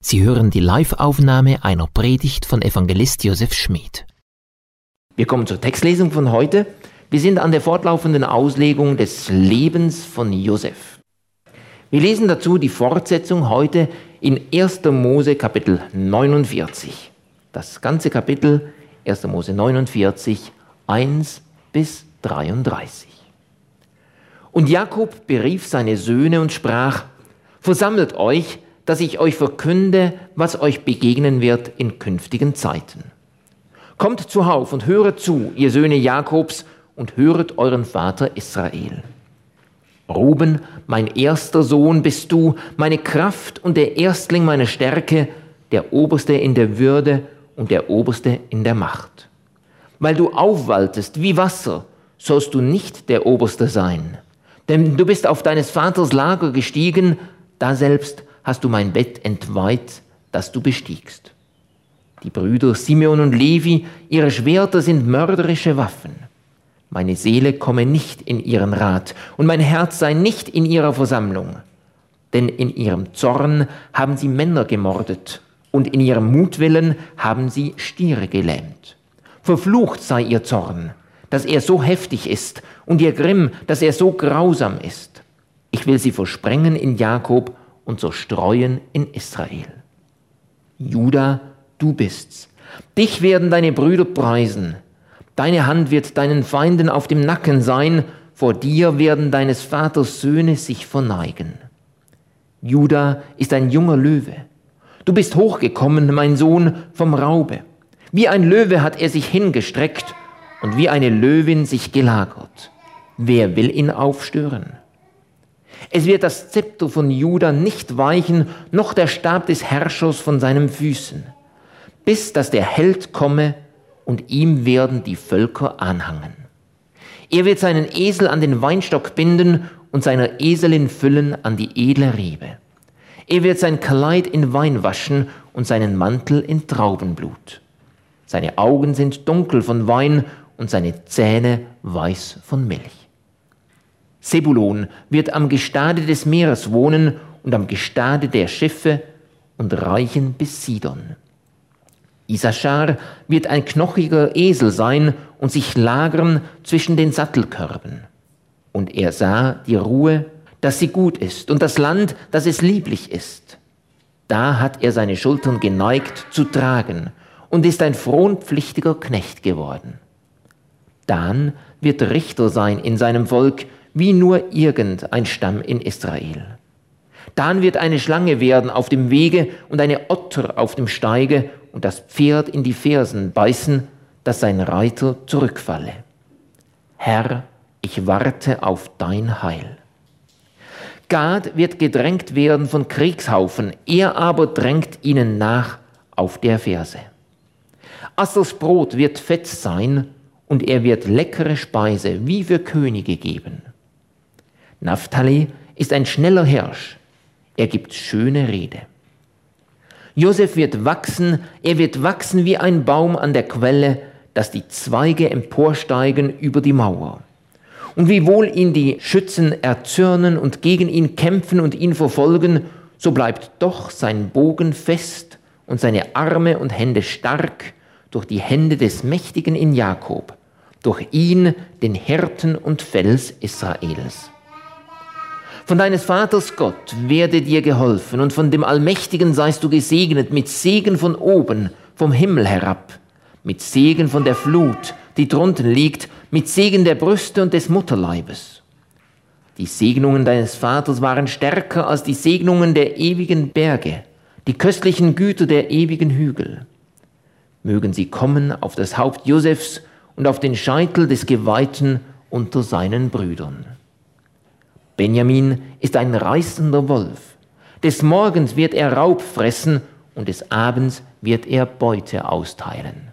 Sie hören die Live-Aufnahme einer Predigt von Evangelist Josef Schmid. Wir kommen zur Textlesung von heute. Wir sind an der fortlaufenden Auslegung des Lebens von Josef. Wir lesen dazu die Fortsetzung heute in 1. Mose Kapitel 49. Das ganze Kapitel 1. Mose 49, 1 bis 33. Und Jakob berief seine Söhne und sprach: Versammelt euch, dass ich euch verkünde, was euch begegnen wird in künftigen Zeiten. Kommt zuhauf und höret zu, ihr Söhne Jakobs, und höret euren Vater Israel. Ruben, mein erster Sohn bist du, meine Kraft und der Erstling meiner Stärke, der Oberste in der Würde und der Oberste in der Macht. Weil du aufwaltest wie Wasser, sollst du nicht der Oberste sein. Denn du bist auf deines Vaters Lager gestiegen, daselbst hast du mein Bett entweiht, das du bestiegst. Die Brüder Simeon und Levi, ihre Schwerter sind mörderische Waffen. Meine Seele komme nicht in ihren Rat und mein Herz sei nicht in ihrer Versammlung. Denn in ihrem Zorn haben sie Männer gemordet und in ihrem Mutwillen haben sie Stiere gelähmt. Verflucht sei ihr Zorn, dass er so heftig ist, und ihr Grimm, dass er so grausam ist. Ich will sie versprengen in Jakob und zerstreuen in Israel. Juda, du bist's. Dich werden deine Brüder preisen. Deine Hand wird deinen Feinden auf dem Nacken sein. Vor dir werden deines Vaters Söhne sich verneigen. Juda ist ein junger Löwe. Du bist hochgekommen, mein Sohn, vom Raube. Wie ein Löwe hat er sich hingestreckt und wie eine Löwin sich gelagert. Wer will ihn aufstören? Es wird das Zepter von Juda nicht weichen, noch der Stab des Herrschers von seinen Füßen, bis dass der Held komme und ihm werden die Völker anhangen. Er wird seinen Esel an den Weinstock binden und seiner Eselin füllen an die edle Rebe. Er wird sein Kleid in Wein waschen und seinen Mantel in Traubenblut. Seine Augen sind dunkel von Wein und seine Zähne weiß von Milch. Sebulon wird am Gestade des Meeres wohnen und am Gestade der Schiffe und reichen bis Sidon. Issachar wird ein knochiger Esel sein und sich lagern zwischen den Sattelkörben. Und er sah die Ruhe, dass sie gut ist, und das Land, dass es lieblich ist. Da hat er seine Schultern geneigt zu tragen und ist ein fronpflichtiger Knecht geworden. Dan wird Richter sein in seinem Volk, wie nur irgendein Stamm in Israel. Dan wird eine Schlange werden auf dem Wege und eine Otter auf dem Steige und das Pferd in die Fersen beißen, dass sein Reiter zurückfalle. Herr, ich warte auf dein Heil. Gad wird gedrängt werden von Kriegshaufen, er aber drängt ihnen nach auf der Ferse. Assers Brot wird fett sein und er wird leckere Speise wie für Könige geben. Naphtali ist ein schneller Hirsch, er gibt schöne Rede. Josef wird wachsen, er wird wachsen wie ein Baum an der Quelle, dass die Zweige emporsteigen über die Mauer. Und wiewohl ihn die Schützen erzürnen und gegen ihn kämpfen und ihn verfolgen, so bleibt doch sein Bogen fest und seine Arme und Hände stark durch die Hände des Mächtigen in Jakob, durch ihn, den Hirten und Fels Israels. Von deines Vaters Gott werde dir geholfen und von dem Allmächtigen seist du gesegnet mit Segen von oben, vom Himmel herab, mit Segen von der Flut, die drunten liegt, mit Segen der Brüste und des Mutterleibes. Die Segnungen deines Vaters waren stärker als die Segnungen der ewigen Berge, die köstlichen Güter der ewigen Hügel. Mögen sie kommen auf das Haupt Josefs und auf den Scheitel des Geweihten unter seinen Brüdern. Benjamin ist ein reißender Wolf. Des Morgens wird er Raub fressen und des Abends wird er Beute austeilen.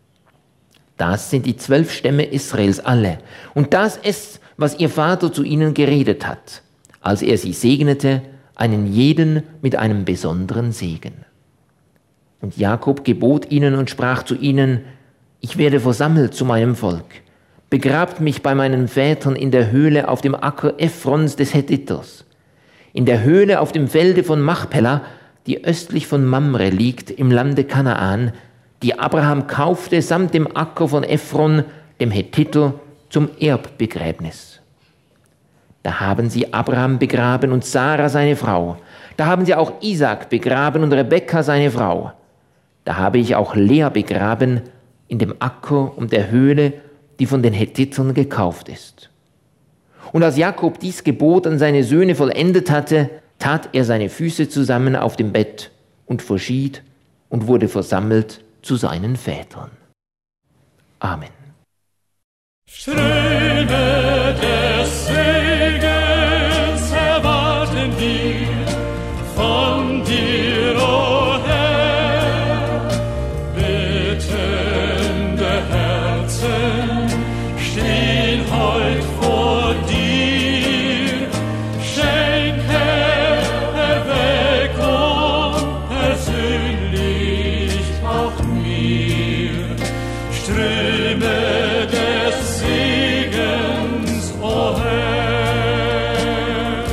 Das sind die 12 Stämme Israels alle. Und das ist, was ihr Vater zu ihnen geredet hat, als er sie segnete, einen jeden mit einem besonderen Segen. Und Jakob gebot ihnen und sprach zu ihnen: Ich werde versammelt zu meinem Volk. Begrabt mich bei meinen Vätern in der Höhle auf dem Acker Ephrons des Hethiters. In der Höhle auf dem Felde von Machpelah, die östlich von Mamre liegt im Lande Kanaan, die Abraham kaufte samt dem Acker von Ephron, dem Hethiter, zum Erbbegräbnis. Da haben sie Abraham begraben und Sarah seine Frau. Da haben sie auch Isaak begraben und Rebekka seine Frau. Da habe ich auch Lea begraben in dem Acker um der Höhle, die von den Hethitern gekauft ist. Und als Jakob dies Gebot an seine Söhne vollendet hatte, tat er seine Füße zusammen auf dem Bett und verschied und wurde versammelt zu seinen Vätern. Amen. Ströme des Segens erwarten wir von dir, o Herr. Bittende Herzen stehen heut vor dir. Schenke Erweckung persönlich auch mir. Ströme des Segens, o Herr.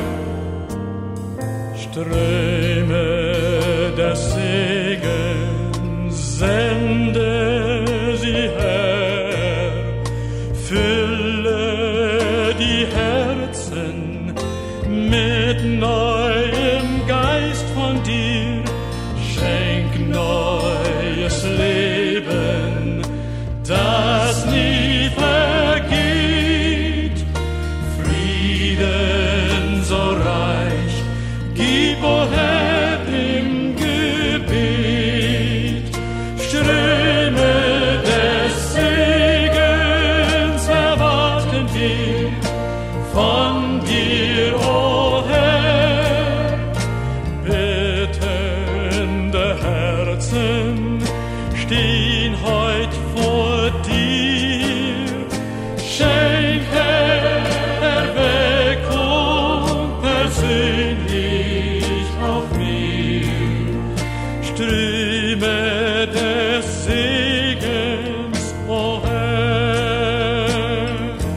Ströme des Segens, sende sie her. Fülle die Herzen mit neuem Geist von dir. Schenk neues Leben, das nie vergeht. Frieden so reich, gib, o Herr, im Gebet. Ströme des Segens erwarten wir von dir, o Herr. Bittende Herzen stehen heut vor dir. Schenke Erweckung persönlich auch mir. Ströme des Segens, o Herr.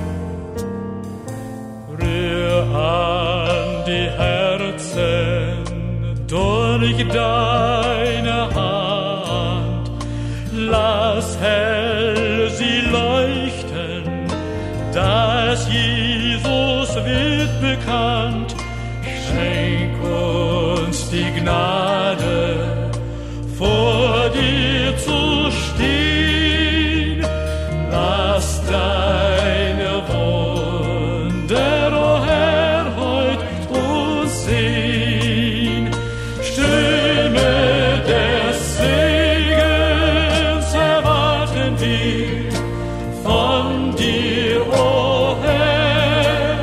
Rühr an die Herzen durch deine Hand. Lass hell sie leuchten, dass Jesus wird bekannt. Schenk uns die Gnade, vor dir zu stehen. Lass deine Wunder, o Herr, heut uns sehen. Ströme des Segens erwarten wir von dir, o Herr.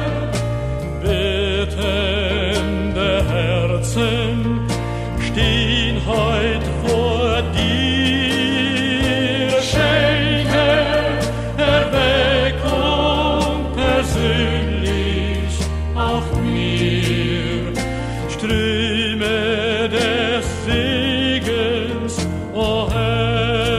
Bittende Herzen stehen heut vor dir. Schenke Erweckung persönlich auch mir. Ströme des Segens, o Herr.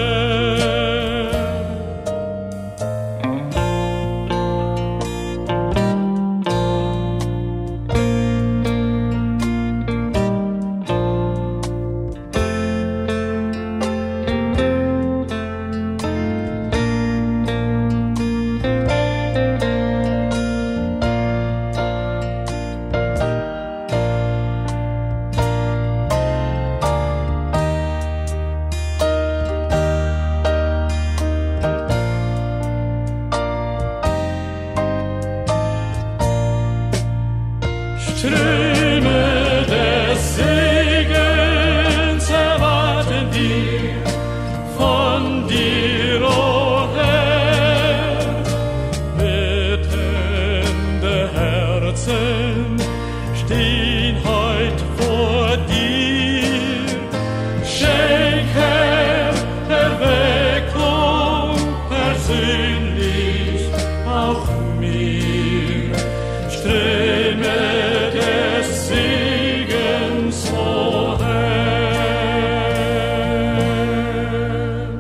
Ströme des Segens erwarten wir von dir, o Herr. Bittende Herzen stehen heut vor dir. Schenke Erweckung persönlich auch mir. Ströme des Segens, o Herr.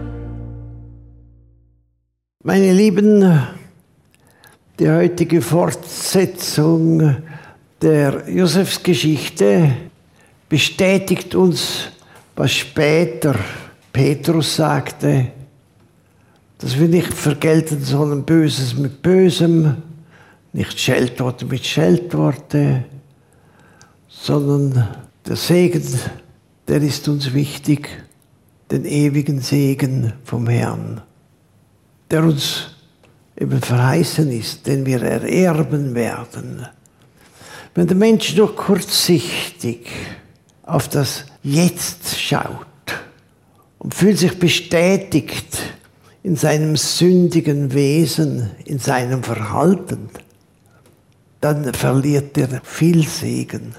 Meine Lieben, die heutige Fortsetzung der Josefsgeschichte bestätigt uns, was später Petrus sagte, dass wir nicht vergelten sollen Böses mit Bösem, nicht Scheltworte mit Scheltworte, sondern der Segen, der ist uns wichtig, den ewigen Segen vom Herrn, der uns eben verheißen ist, den wir ererben werden. Wenn der Mensch nur kurzsichtig auf das Jetzt schaut und fühlt sich bestätigt in seinem sündigen Wesen, in seinem Verhalten, dann verliert er viel Segen.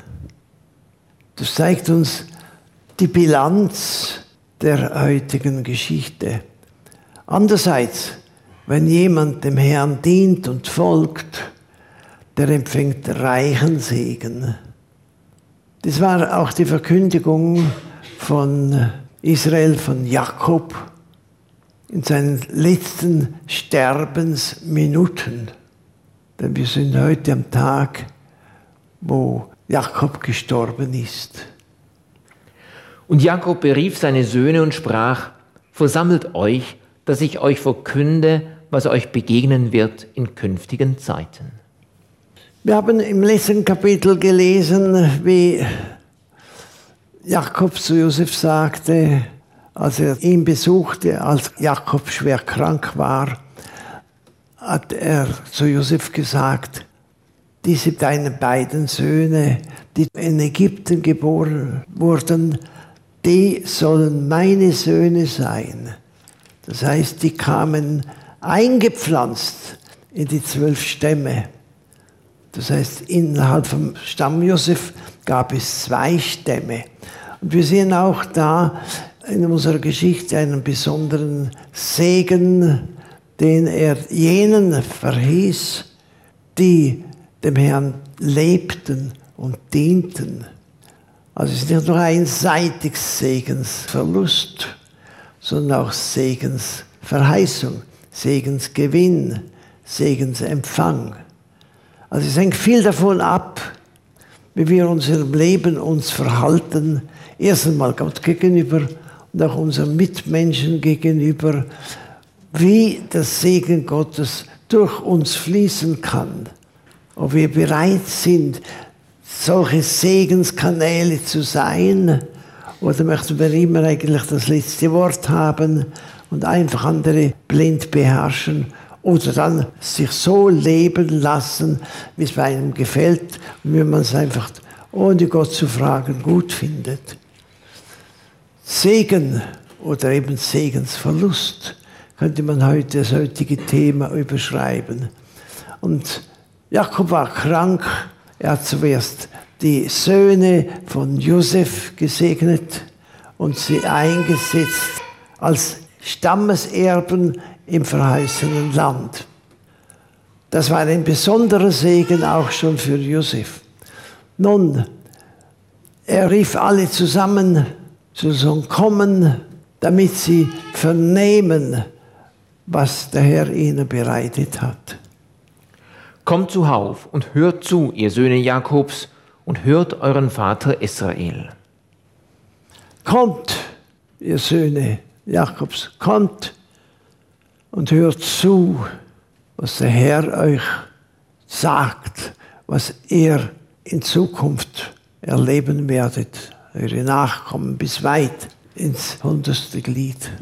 Das zeigt uns die Bilanz der heutigen Geschichte. Andererseits, wenn jemand dem Herrn dient und folgt, der empfängt reichen Segen. Das war auch die Verkündigung von Israel, von Jakob, in seinen letzten Sterbensminuten. Denn wir sind heute am Tag, wo Jakob gestorben ist. Und Jakob berief seine Söhne und sprach: Versammelt euch, dass ich euch verkünde, was euch begegnen wird in künftigen Zeiten. Wir haben im letzten Kapitel gelesen, wie Jakob zu Josef sagte, als er ihn besuchte, als Jakob schwer krank war, hat er zu Josef gesagt: Diese deine beiden Söhne, die in Ägypten geboren wurden, die sollen meine Söhne sein. Das heißt, die kamen eingepflanzt in die 12 Stämme. Das heißt, innerhalb vom Stamm Josef gab es 2 Stämme. Und wir sehen auch da in unserer Geschichte einen besonderen Segen, den er jenen verhieß, die dem Herrn lebten und dienten. Also es ist nicht nur einseitiges Segensverlust, sondern auch Segensverheißung, Segensgewinn, Segensempfang. Also es hängt viel davon ab, wie wir unserem Leben uns verhalten, erst einmal Gott gegenüber und auch unseren Mitmenschen gegenüber, wie das Segen Gottes durch uns fließen kann. Ob wir bereit sind, solche Segenskanäle zu sein, oder möchten wir immer eigentlich das letzte Wort haben und einfach andere blind beherrschen, oder dann sich so leben lassen, wie es bei einem gefällt und wie man es einfach, ohne Gott zu fragen, gut findet. Segen oder eben Segensverlust könnte man heute das heutige Thema überschreiben. Und Jakob war krank. Er hat zuerst die Söhne von Josef gesegnet und sie eingesetzt als Stammeserben im verheißenen Land. Das war ein besonderer Segen auch schon für Josef. Nun, er rief alle zusammen, sie sollen kommen, damit sie vernehmen, was der Herr ihnen bereitet hat. Kommt zuhauf und hört zu, ihr Söhne Jakobs, und hört euren Vater Israel. Kommt, ihr Söhne Jakobs, kommt und hört zu, was der Herr euch sagt, was ihr in Zukunft erleben werdet, eure Nachkommen bis weit ins 100. Glied.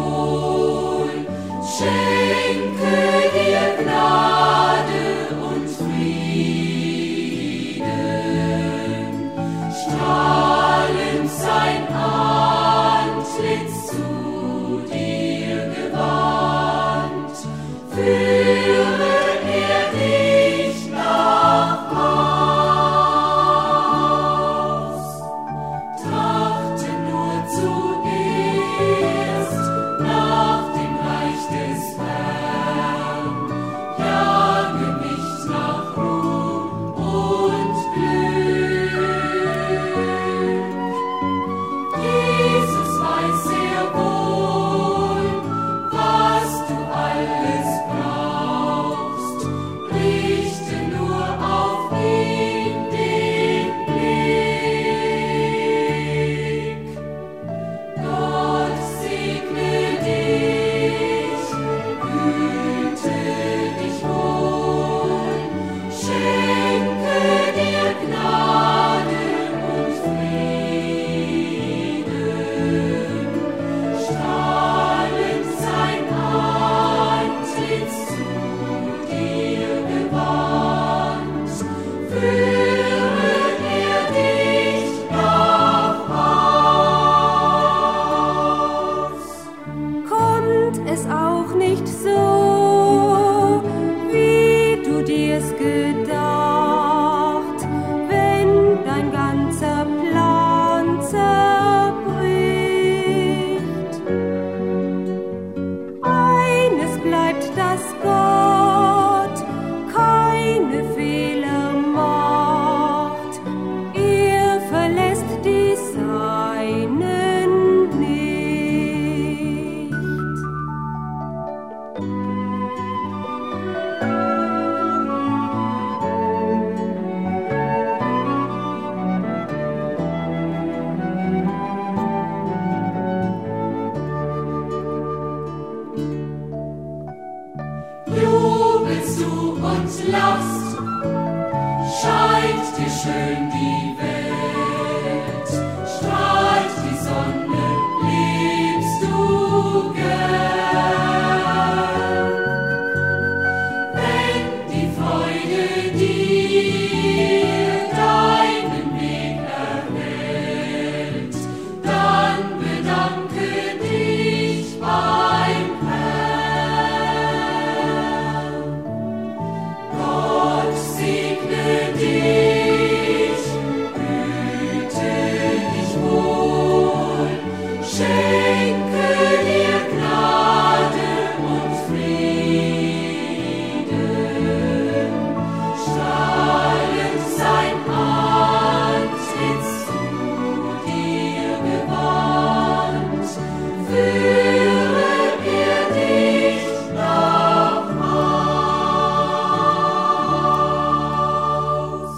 Schenke dir Gnade und du und lachst, scheint dir schön die Welt, strahlt die Sonne, liebst du gern. Wenn die Freude dir deinen Weg erhält, dann bedanke dich beim Herrn. Gott segne dich, hüte dich wohl, schenke dir Gnade und Frieden, strahlend sein Antlitz zu dir gewandt, führe er dich nach Haus.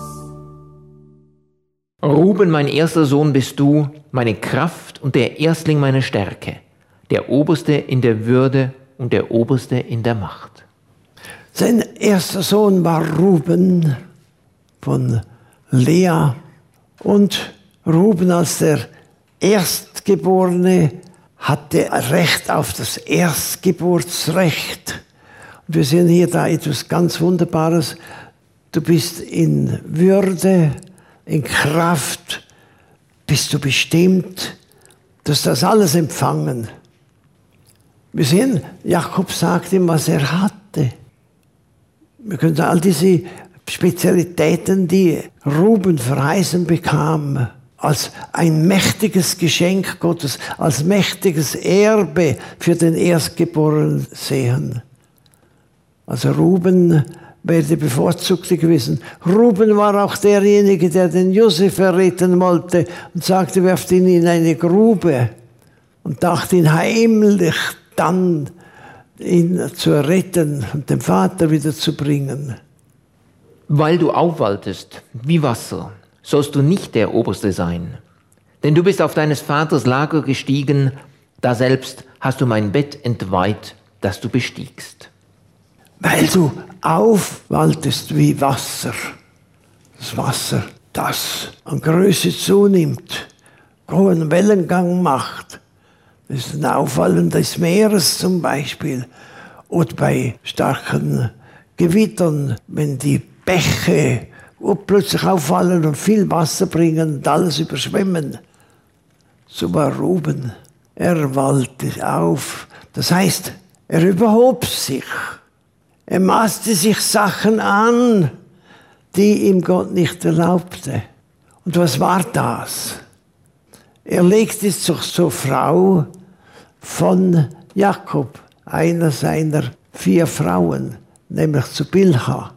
Ruben, mein erster Sohn bist du, meine Kraft und der Erstling meiner Stärke, der Oberste in der Würde und der Oberste in der Macht. Sein erster Sohn war Ruben von Lea. Und Ruben als der Erstgeborene hatte Recht auf das Erstgeburtsrecht. Und wir sehen hier da etwas ganz Wunderbares. Du bist in Würde, in Kraft, bist du bestimmt, du hast das alles empfangen. Wir sehen, Jakob sagt ihm, was er hatte. Wir können all diese Spezialitäten, die Ruben verheißen bekam, als ein mächtiges Geschenk Gottes, als mächtiges Erbe für den Erstgeborenen sehen. Also Ruben wäre der Bevorzugte gewesen. Ruben war auch derjenige, der den Josef erretten wollte und sagte, werft ihn in eine Grube und dachte ihn heimlich dann ihn zu erretten und den Vater wieder zu bringen. Weil du aufwaltest wie Wasser, sollst du nicht der Oberste sein. Denn du bist auf deines Vaters Lager gestiegen, daselbst hast du mein Bett entweiht, das du bestiegst. Weil du aufwaltest wie Wasser. Das Wasser, das an Größe zunimmt, hohen Wellengang macht. Das ist ein Aufwallen des Meeres zum Beispiel. Oder bei starken Gewittern, wenn die Bäche plötzlich auffallen und viel Wasser bringen und alles überschwemmen. So war Ruben. Er wallte auf. Das heißt, er überhob sich. Er maßte sich Sachen an, die ihm Gott nicht erlaubte. Und was war das? Er legte sich zur Frau von Jakob, einer seiner 4 Frauen, nämlich zu Bilha.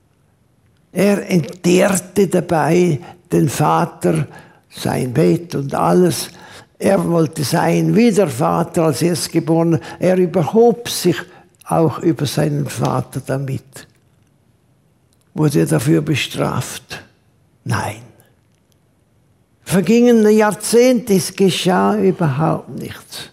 Er entehrte dabei den Vater, sein Bett und alles. Er wollte sein wie der Vater als Erstgeborener. Er überhob sich auch über seinen Vater damit. Wurde er dafür bestraft? Nein. Vergingen Jahrzehnte, es geschah überhaupt nichts.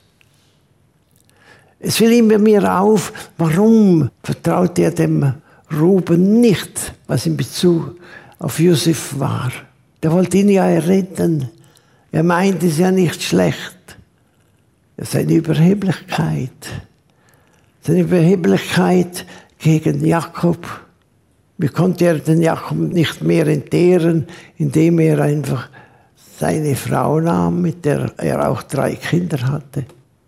Es fiel ihm bei mir auf, warum vertraute er dem Ruben nicht, was in Bezug auf Josef war. Der wollte ihn ja retten. Er meinte es ja nicht schlecht. Seine Überheblichkeit. Seine Überheblichkeit gegen Jakob. Wie konnte er den Jakob nicht mehr entehren, indem er einfach seine Frau nahm, mit der er auch 3 Kinder hatte.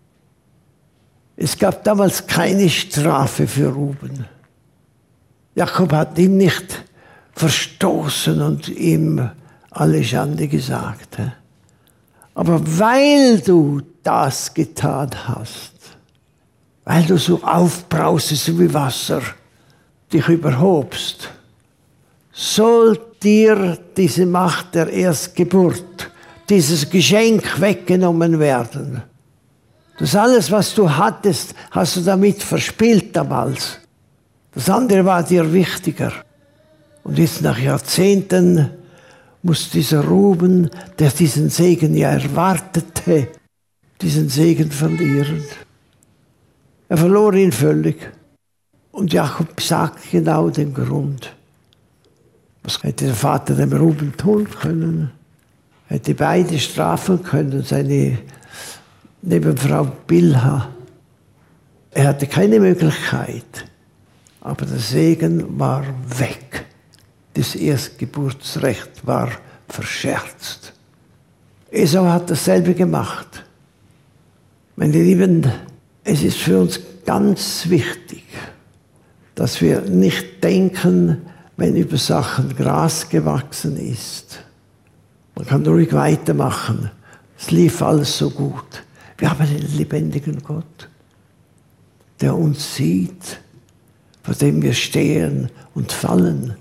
Es gab damals keine Strafe für Ruben. Jakob hat ihn nicht verstoßen und ihm alle Schande gesagt. Aber weil du das getan hast, weil du so aufbraustest wie Wasser, dich überhobst, soll dir diese Macht der Erstgeburt, dieses Geschenk weggenommen werden. Das alles, was du hattest, hast du damit verspielt damals. Das andere war dir wichtiger. Und jetzt nach Jahrzehnten muss dieser Ruben, der diesen Segen ja erwartete, diesen Segen verlieren. Er verlor ihn völlig. Und Jakob sagt genau den Grund. Was hätte der Vater dem Ruben tun können? Hätte beide strafen können, seine Nebenfrau Bilha. Er hatte keine Möglichkeit, aber der Segen war weg. Das Erstgeburtsrecht war verscherzt. Esau hat dasselbe gemacht. Meine Lieben, es ist für uns ganz wichtig, dass wir nicht denken, wenn über Sachen Gras gewachsen ist. Man kann ruhig weitermachen. Es lief alles so gut. Wir haben einen lebendigen Gott, der uns sieht, vor dem wir stehen und fallen,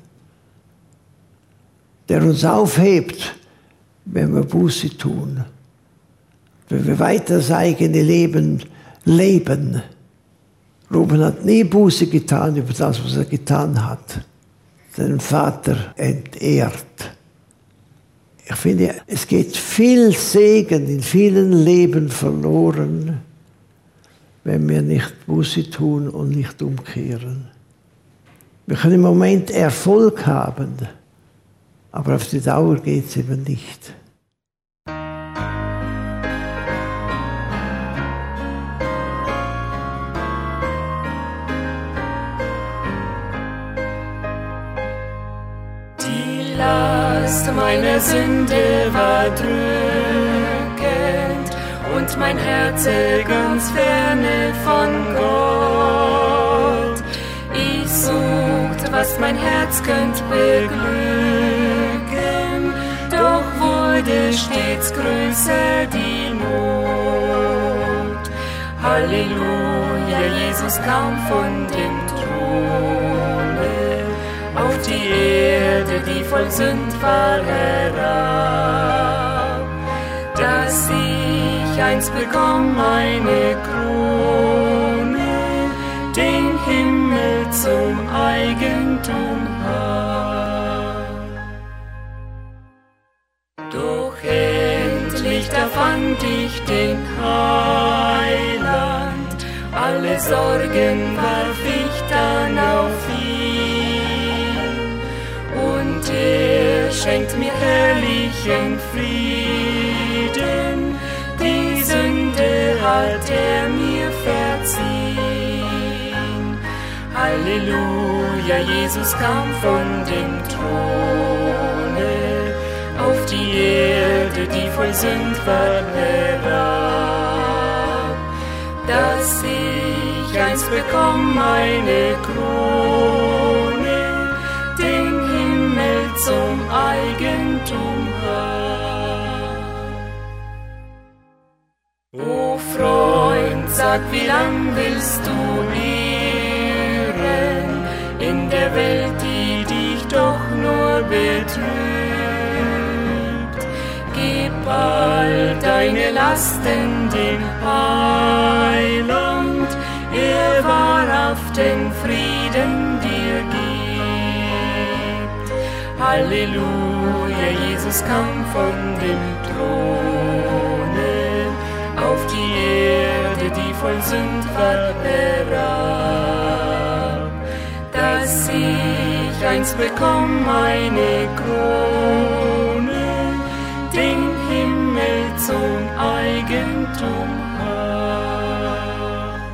der uns aufhebt, wenn wir Buße tun, wenn wir weiter das eigene Leben leben. Ruben hat nie Buße getan über das, was er getan hat. Seinen Vater entehrt. Ich finde, es geht viel Segen in vielen Leben verloren, wenn wir nicht Buße tun und nicht umkehren. Wir können im Moment Erfolg haben, aber auf die Dauer geht es eben nicht. Die Last meiner Sünde war drückend und mein Herz ganz ferne von Gott. Ich suchte, was mein Herz könnt beglücken, doch wurde stets größer die Not. Halleluja, Jesus kam von dem Throne auf die Erde, die voll Sünd war, herab, dass ich einst bekomm eine Krone, den Himmel zum Eigentum hab. Doch endlich da fand ich den Heiland, alle Sorgen warf ich dann auf ihn, und er schenkt mir herrlichen Frieden, die Sünde hat er mir verziehen. Halleluja, Jesus kam von dem Throne auf die Erde, die voll Sünd war, herab, dass ich einst bekomm eine Krone, den Himmel zum Eigentum hab. O Freund, sag, wie lang willst du irren in der Welt, die dich doch nur betrübt? Gib all deine Lasten dem Heiland, er wahrhaften Frieden dir gibt. Halleluja, Jesus kam von dem Throne auf die Erde, die voll Sünd war, herab, dass ich einst bekomm eine Krone, den Himmel zum Eigentum hab.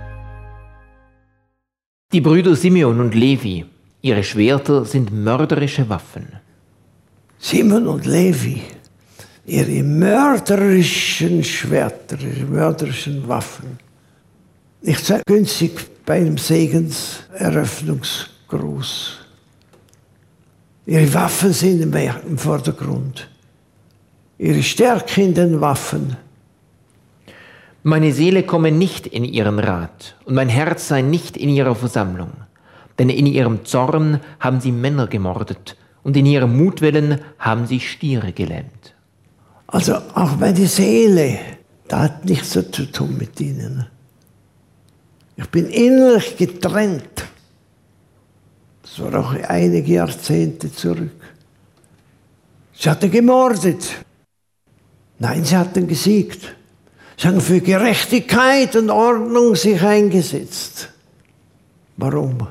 Die Brüder Simeon und Levi, ihre Schwerter sind mörderische Waffen. Simeon und Levi, ihre mörderischen Schwerter, ihre mörderischen Waffen. Nicht sehr günstig bei einem Segenseröffnungsgruß. Ihre Waffen sind im Vordergrund. Ihre Stärke in den Waffen. Meine Seele komme nicht in ihren Rat und mein Herz sei nicht in ihrer Versammlung. Denn in ihrem Zorn haben sie Männer gemordet und in ihrem Mutwillen haben sie Stiere gelähmt. Also auch meine Seele, da hat nichts so zu tun mit ihnen. Ich bin innerlich getrennt. Das war auch einige Jahrzehnte zurück. Sie hatten gemordet. Nein, sie hatten gesiegt. Sie haben für Gerechtigkeit und Ordnung sich eingesetzt. Warum?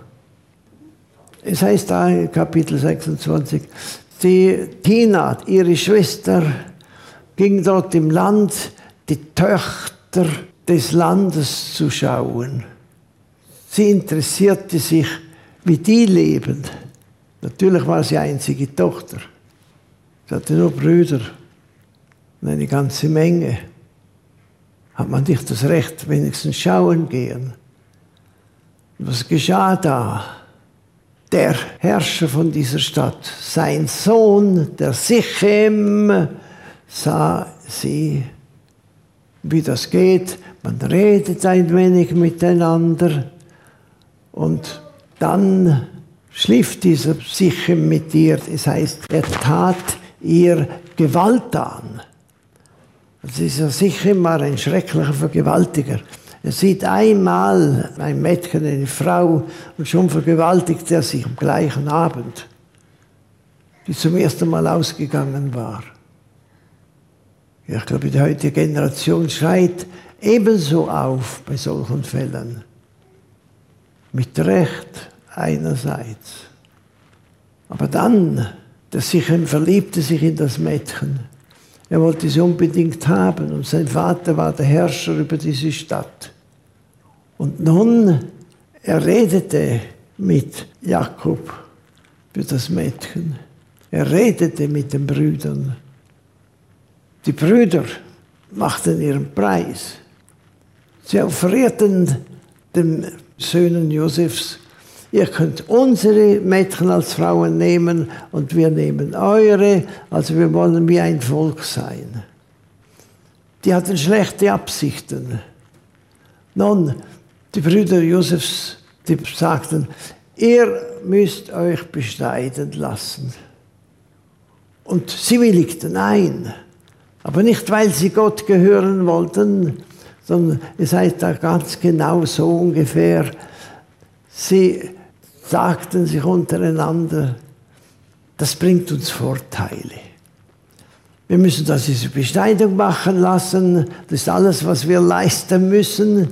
Es heißt da in Kapitel 26, die Tina, ihre Schwester, ging dort im Land, die Töchter des Landes zu schauen. Sie interessierte sich, wie die leben. Natürlich war sie einzige Tochter. Sie hatte nur Brüder und eine ganze Menge. Hat man nicht das Recht, wenigstens schauen gehen? Was geschah da? Der Herrscher von dieser Stadt, sein Sohn, der Sichem, sah sie, wie das geht. Man redet ein wenig miteinander und dann schlief dieser Sichem mit ihr. Das heißt, er tat ihr Gewalt an. Also dieser Sichem war ein schrecklicher Vergewaltiger. Er sieht einmal ein Mädchen, eine Frau, und schon vergewaltigt er sich am gleichen Abend, die zum ersten Mal ausgegangen war. Ich glaube, die heutige Generation schreit ebenso auf bei solchen Fällen. Mit Recht einerseits. Aber dann, der Sichem verliebte sich in das Mädchen. Er wollte sie unbedingt haben und sein Vater war der Herrscher über diese Stadt. Und nun, er redete mit Jakob für das Mädchen. Er redete mit den Brüdern. Die Brüder machten ihren Preis. Sie offerierten den Söhnen Josefs: Ihr könnt unsere Mädchen als Frauen nehmen und wir nehmen eure, also wir wollen wie ein Volk sein. Die hatten schlechte Absichten. Nun, die Brüder Josefs, die sagten, ihr müsst euch beschneiden lassen. Und sie willigten ein, aber nicht, weil sie Gott gehören wollten, sondern es heißt da ganz genau so ungefähr, sie sagten sich untereinander, das bringt uns Vorteile. Wir müssen das diese Beschneidung machen lassen, das ist alles, was wir leisten müssen.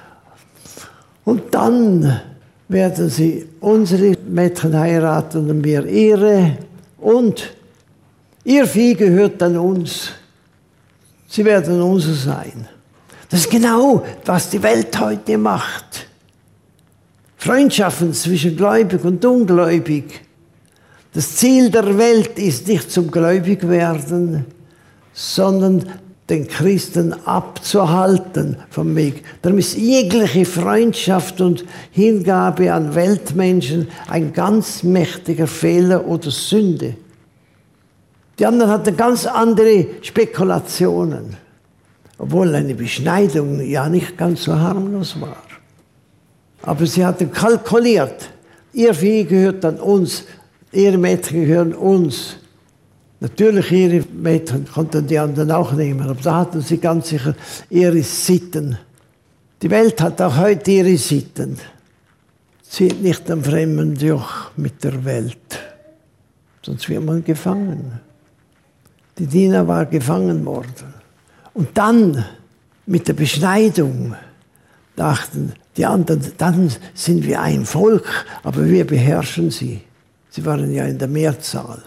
Und dann werden sie unsere Mädchen heiraten und wir ihre. Und ihr Vieh gehört dann uns. Sie werden unser sein. Das ist genau, was die Welt heute macht. Freundschaften zwischen Gläubig und Ungläubig. Das Ziel der Welt ist nicht zum Gläubigwerden, sondern den Christen abzuhalten vom Weg. Darum ist jegliche Freundschaft und Hingabe an Weltmenschen ein ganz mächtiger Fehler oder Sünde. Die anderen hatten ganz andere Spekulationen, obwohl eine Beschneidung ja nicht ganz so harmlos war. Aber sie hatten kalkuliert, ihr Vieh gehört an uns, ihre Mädchen gehören uns. Natürlich, ihre Mädchen konnten die anderen auch nehmen, aber da hatten sie ganz sicher ihre Sitten. Die Welt hat auch heute ihre Sitten. Zieht nicht am fremden Joch mit der Welt, sonst wird man gefangen. Die Dina war gefangen worden. Und dann, mit der Beschneidung, dachten die anderen, dann sind wir ein Volk, aber wir beherrschen sie. Sie waren ja in der Mehrzahl.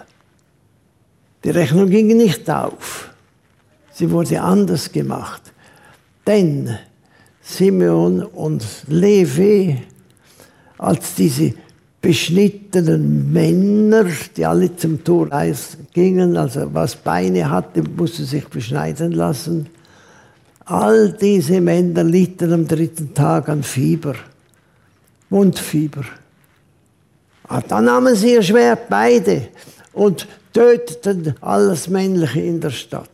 Die Rechnung ging nicht auf. Sie wurde anders gemacht. Denn Simeon und Levi, als diese beschnittenen Männer, die alle zum Tor gingen, also was Beine hatte, musste sich beschneiden lassen. All diese Männer litten am 3. Tag an Fieber, Mundfieber. Dann nahmen sie ihr Schwert beide und töteten alles Männliche in der Stadt.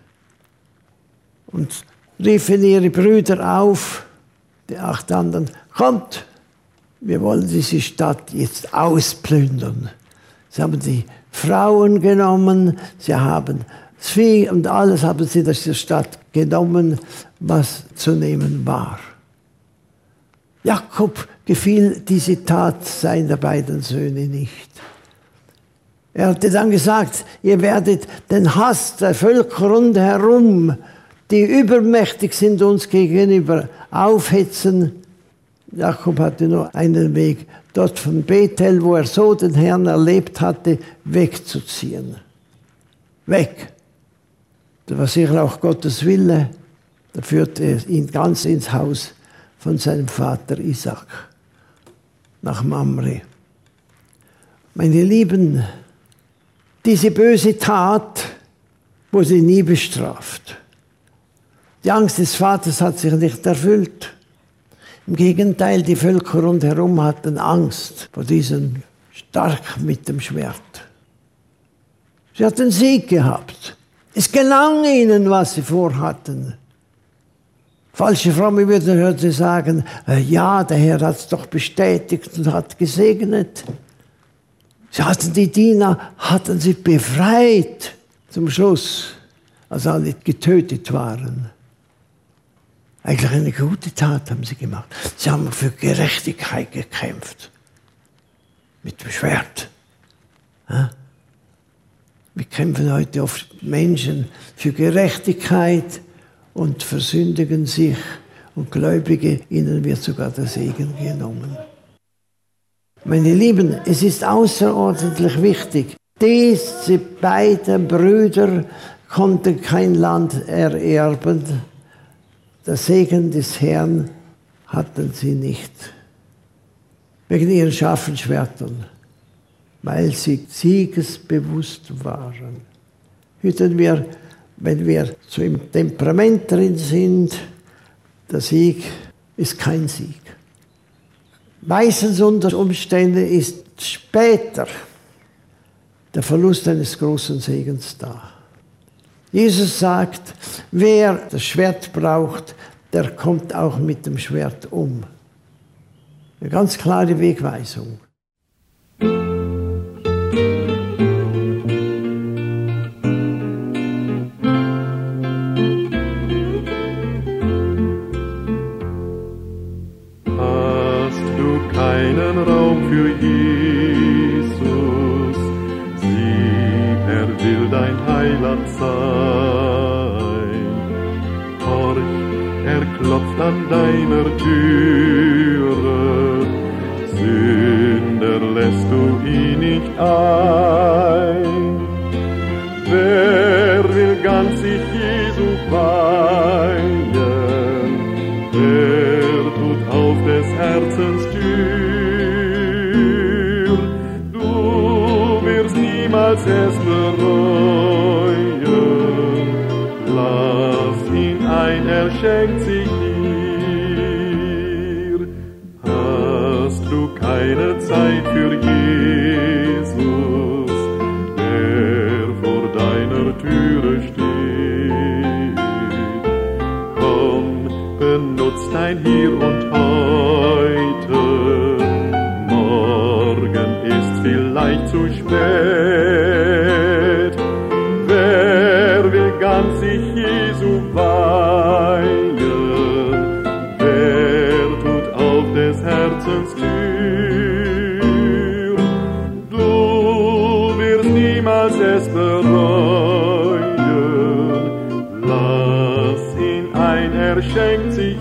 Und riefen ihre Brüder auf, die 8 anderen, kommt, wir wollen diese Stadt jetzt ausplündern. Sie haben die Frauen genommen, sie haben das Vieh und alles haben sie aus der Stadt genommen, was zu nehmen war. Jakob gefiel diese Tat seiner beiden Söhne nicht. Er hatte dann gesagt, ihr werdet den Hass der Völker rundherum, die übermächtig sind uns gegenüber, aufhetzen. Jakob hatte nur einen Weg, dort von Bethel, wo er so den Herrn erlebt hatte, wegzuziehen. Weg. Das war sicher auch Gottes Wille. Da führte er ihn ganz ins Haus von seinem Vater Isaac, nach Mamre. Meine Lieben, diese böse Tat wurde nie bestraft. Die Angst des Vaters hat sich nicht erfüllt. Im Gegenteil, die Völker rundherum hatten Angst vor diesem Stark mit dem Schwert. Sie hatten Sieg gehabt. Es gelang ihnen, was sie vorhatten. Falsche Fromme würden heute sagen, ja, der Herr hat es doch bestätigt und hat gesegnet. Sie hatten die Diener, hatten sie befreit zum Schluss, als alle getötet waren. Eigentlich eine gute Tat haben sie gemacht. Sie haben für Gerechtigkeit gekämpft. Mit dem Schwert. Ja? Wir kämpfen heute oft Menschen für Gerechtigkeit und versündigen sich. Und Gläubige, ihnen wird sogar der Segen genommen. Meine Lieben, es ist außerordentlich wichtig. Diese beiden Brüder konnten kein Land ererben. Der Segen des Herrn hatten sie nicht. Wegen ihren scharfen Schwertern. Weil sie siegesbewusst waren. Hüten wir, wenn wir so im Temperament drin sind, der Sieg ist kein Sieg. Meistens unter Umständen ist später der Verlust eines großen Segens da. Jesus sagt, wer das Schwert braucht, der kommt auch mit dem Schwert um. Eine ganz klare Wegweisung. Keinen Raum für Jesus, sieh, er will dein Heiland sein. Horch, er klopft an deiner Türe, Sünder lässt du ihn nicht ein. Wer will ganz sich Jesu weihen, der tut auf des Herzens Tür, du wirst niemals es bereuen, lass ihn ein, er schenkt sich dir. Hast du keine Zeit für Jesus, der vor deiner Türe steht? Komm, benutzt dein Hier und heute, morgen ist vielleicht zu spät. Wer will ganz sich Jesu weihen, wer tut auf des Herzens Tür, du wirst niemals es bereuen, lass ihn ein, er schenkt sich dir.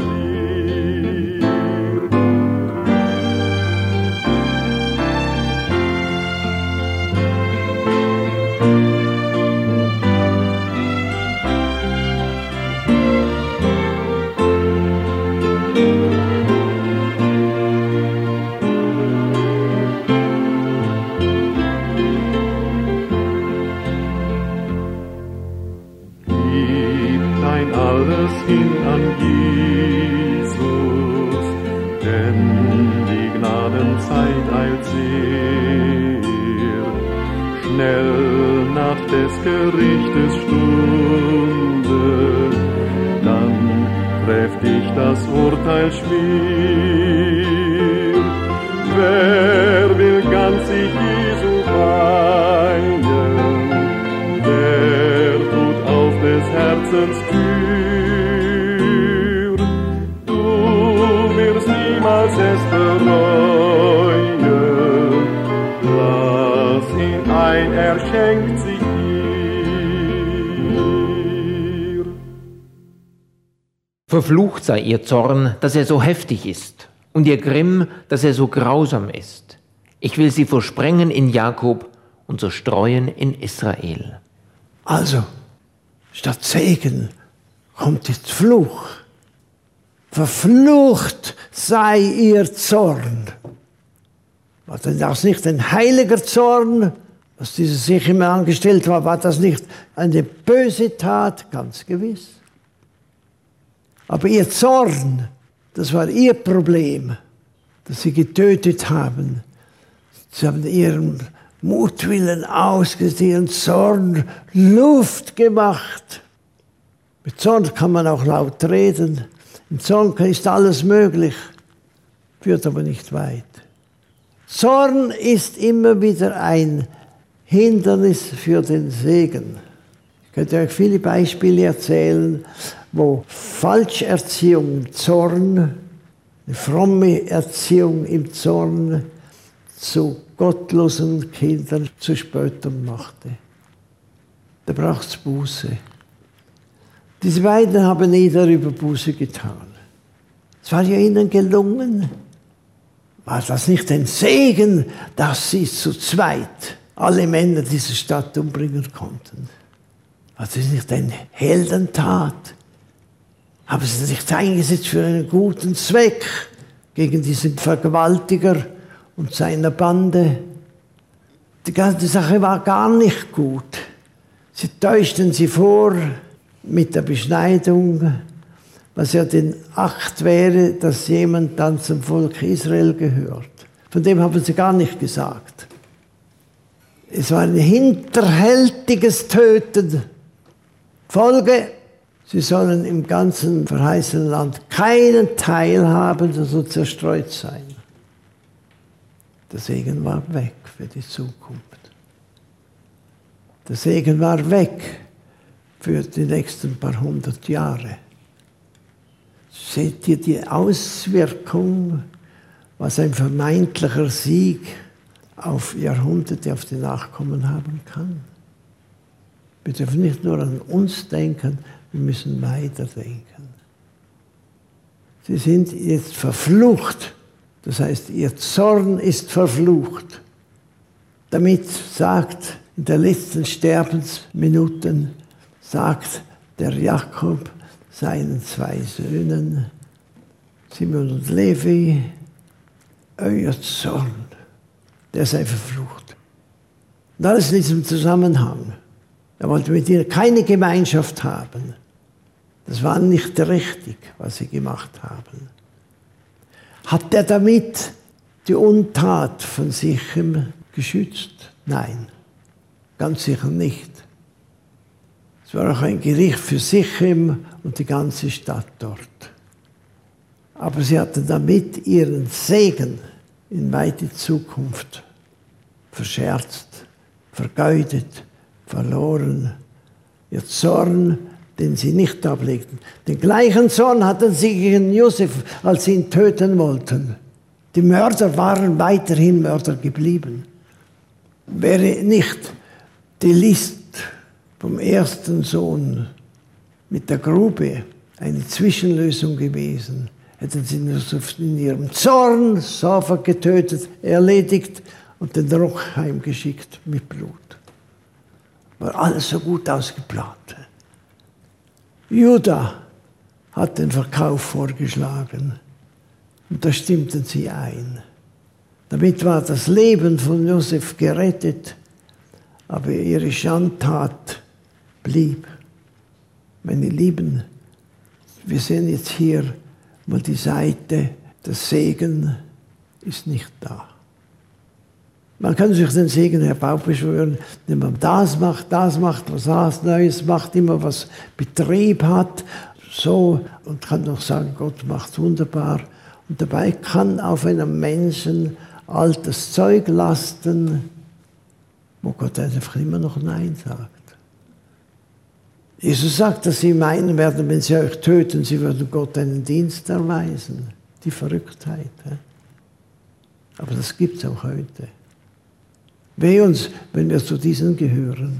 Alles hin an Jesus, denn die Gnadenzeit eilt sehr. Schnell nach des Gerichtes Stunde, dann trefft dich das Urteil schwer. Wer will ganz sich Jesu weihen, wer tut auf des Herzens Tür, es bereuen, lass ihn ein, er schenkt sich dir. Verflucht sei ihr Zorn, dass er so heftig ist. und ihr Grimm, dass er so grausam ist. Ich will sie versprengen in Jakob und zerstreuen in Israel. Also, statt Segen kommt jetzt Fluch. Verflucht sei ihr Zorn. War denn das nicht ein heiliger Zorn, was dieser Sechem angestellt war? War das nicht eine böse Tat? Ganz gewiss. Aber ihr Zorn, das war ihr Problem, das sie getötet haben. Sie haben ihren Mutwillen ausgesetzt, ihren Zorn Luft gemacht. Mit Zorn kann man auch laut reden. Im Zorn ist alles möglich, führt aber nicht weit. Zorn ist immer wieder ein Hindernis für den Segen. Ich könnte euch viele Beispiele erzählen, wo Falscherziehung im Zorn, eine fromme Erziehung im Zorn zu gottlosen Kindern zu Spöttern machte. Da braucht es Buße. Diese beiden haben nie darüber Buße getan. Es war ja ihnen gelungen. War das nicht ein Segen, dass sie zu zweit alle Männer dieser Stadt umbringen konnten? War das nicht eine Heldentat? Haben sie sich eingesetzt für einen guten Zweck gegen diesen Vergewaltiger und seine Bande? Die ganze Sache war gar nicht gut. Sie täuschten sie vor mit der Beschneidung, was ja den Akt wäre, dass jemand dann zum Volk Israel gehört. Von dem haben sie gar nicht gesagt. Es war ein hinterhältiges Töten. Folge, sie sollen im ganzen verheißenen Land keinen Teil haben, sondern zerstreut sein. Der Segen war weg für die Zukunft. Der Segen war weg für die nächsten paar hundert Jahre. Seht ihr die Auswirkung, was ein vermeintlicher Sieg auf Jahrhunderte, auf die Nachkommen haben kann? Wir dürfen nicht nur an uns denken, wir müssen weiterdenken. Sie sind jetzt verflucht, das heißt, ihr Zorn ist verflucht. Damit sagt in den letzten Sterbensminuten, sagt der Jakob seinen zwei Söhnen, Simon und Levi, euer Zorn, der sei verflucht. Und alles in diesem Zusammenhang. Er wollte mit ihnen keine Gemeinschaft haben. Das war nicht richtig, was sie gemacht haben. Hat er damit die Untat von Sichem geschützt? Nein, ganz sicher nicht. Es war auch ein Gericht für Sichem und die ganze Stadt dort. Aber sie hatten damit ihren Segen in weite Zukunft verscherzt, vergeudet, verloren. Ihr Zorn, den sie nicht ablegten. Den gleichen Zorn hatten sie gegen Josef, als sie ihn töten wollten. Die Mörder waren weiterhin Mörder geblieben. Wäre nicht die List vom ersten Sohn mit der Grube eine Zwischenlösung gewesen, hätten sie Josef in ihrem Zorn sofort getötet, erledigt und den Rock heimgeschickt mit Blut. War alles so gut ausgeplant. Juda hat den Verkauf vorgeschlagen und da stimmten sie ein. Damit war das Leben von Josef gerettet, aber ihre Schandtat blieb. Meine Lieben, wir sehen jetzt hier mal die Seite, der Segen ist nicht da. Man kann sich den Segen herbeibeschwören, wenn man das macht, was Neues macht, immer was Betrieb hat, so, und kann noch sagen, Gott macht's wunderbar. Und dabei kann auf einem Menschen altes Zeug lasten, wo Gott einfach immer noch Nein sagt. Jesus sagt, dass sie meinen werden, wenn sie euch töten, sie würden Gott einen Dienst erweisen. Die Verrücktheit. Aber das gibt es auch heute. Weh uns, wenn wir zu diesen gehören.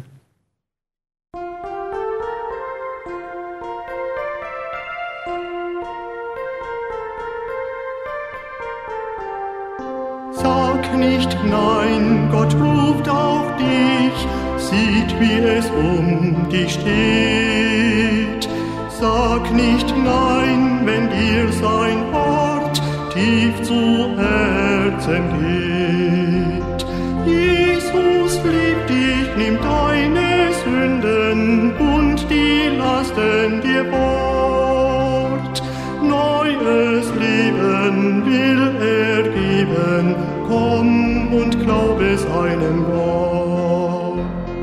Gott ruft auch dich, sieht, wie es um dich steht. Sag nicht nein, wenn dir sein Wort tief zu Herzen geht. Jesus liebt dich, nimmt deine Sünden und die Lasten dir bort. Neues Leben will er geben, komm und glaube seinem Wort.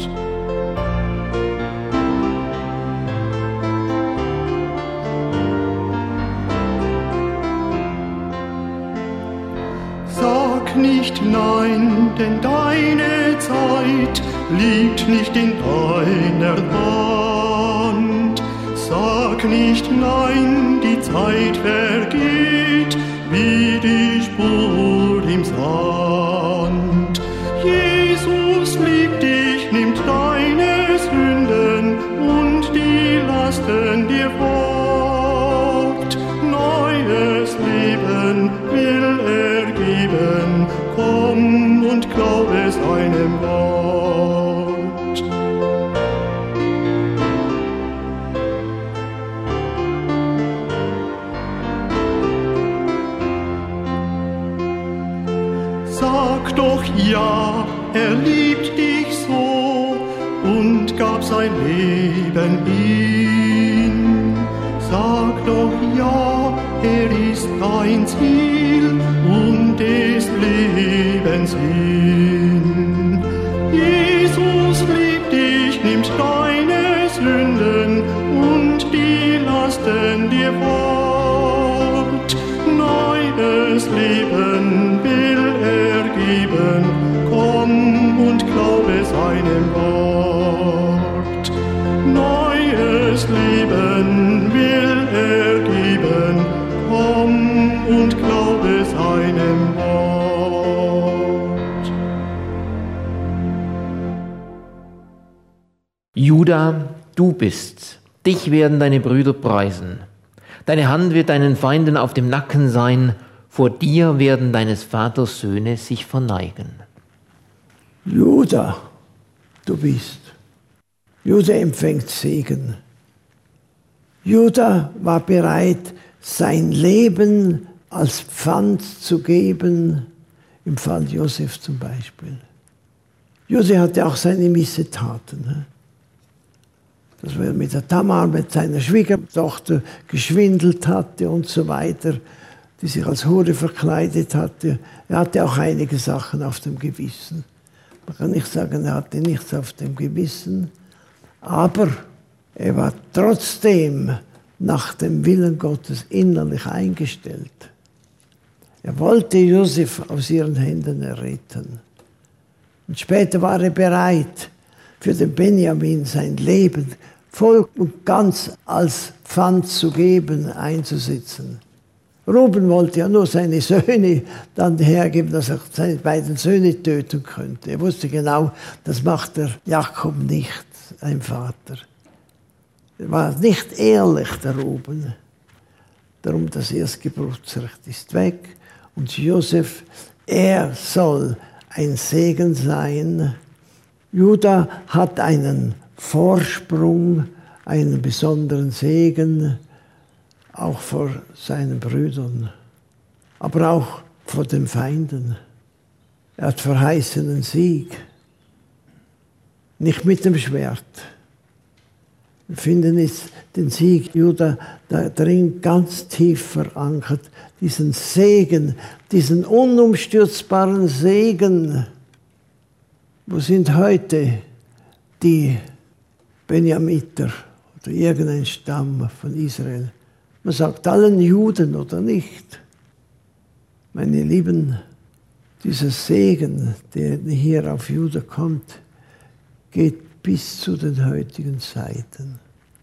Sag nicht nein, denn deine Zeit liegt nicht in deiner Hand. Sag nicht nein, die Zeit vergeht wie die Spur im Sand. Jesus liebt dich, nimmt deine Sünden und die Lasten dir fort. Neues Leben will er geben, komm und glaube seinem Wort. Sag doch ja, er liebt dich so und gab sein Leben ihm. Sag doch ja, er ist dein Ziel und des Lebens Sinn. Jesus liebt dich, nimmt deine Sünden und die Lasten dir fort. Neues Leben will er geben, komm und glaube seinem Wort. Neues Leben will er geben, komm und glaube seinem Wort. Juda, du bist's. Dich werden deine Brüder preisen. Deine Hand wird deinen Feinden auf dem Nacken sein. Vor dir werden deines Vaters Söhne sich verneigen. Juda, du bist. Juda empfängt Segen. Juda war bereit, sein Leben als Pfand zu geben, im Fall Josef zum Beispiel. Juda hatte auch seine Missetaten. Dass er mit der Tamar, mit seiner Schwiegertochter geschwindelt hatte und so weiter, die sich als Hure verkleidet hatte. Er hatte auch einige Sachen auf dem Gewissen. Man kann nicht sagen, er hatte nichts auf dem Gewissen, aber er war trotzdem nach dem Willen Gottes innerlich eingestellt. Er wollte Josef aus ihren Händen erretten. Und später war er bereit, für den Benjamin sein Leben voll und ganz als Pfand zu geben, einzusetzen. Ruben wollte ja nur seine Söhne dann hergeben, dass er seine beiden Söhne töten könnte. Er wusste genau, das macht der Jakob nicht, sein Vater. Er war nicht ehrlich, der Ruben. Darum das Erstgeburtsrecht ist weg. Und Josef, er soll ein Segen sein. Juda hat einen Vorsprung, einen besonderen Segen, auch vor seinen Brüdern, aber auch vor den Feinden. Er hat verheißenen Sieg, nicht mit dem Schwert. Wir finden jetzt den Sieg Juda da drin ganz tief verankert, diesen Segen, diesen unumstürzbaren Segen. Wo sind heute die Benjamiter oder irgendein Stamm von Israel? Man sagt allen Juden oder nicht. Meine Lieben, dieser Segen, der hier auf Juda kommt, geht bis zu den heutigen Zeiten.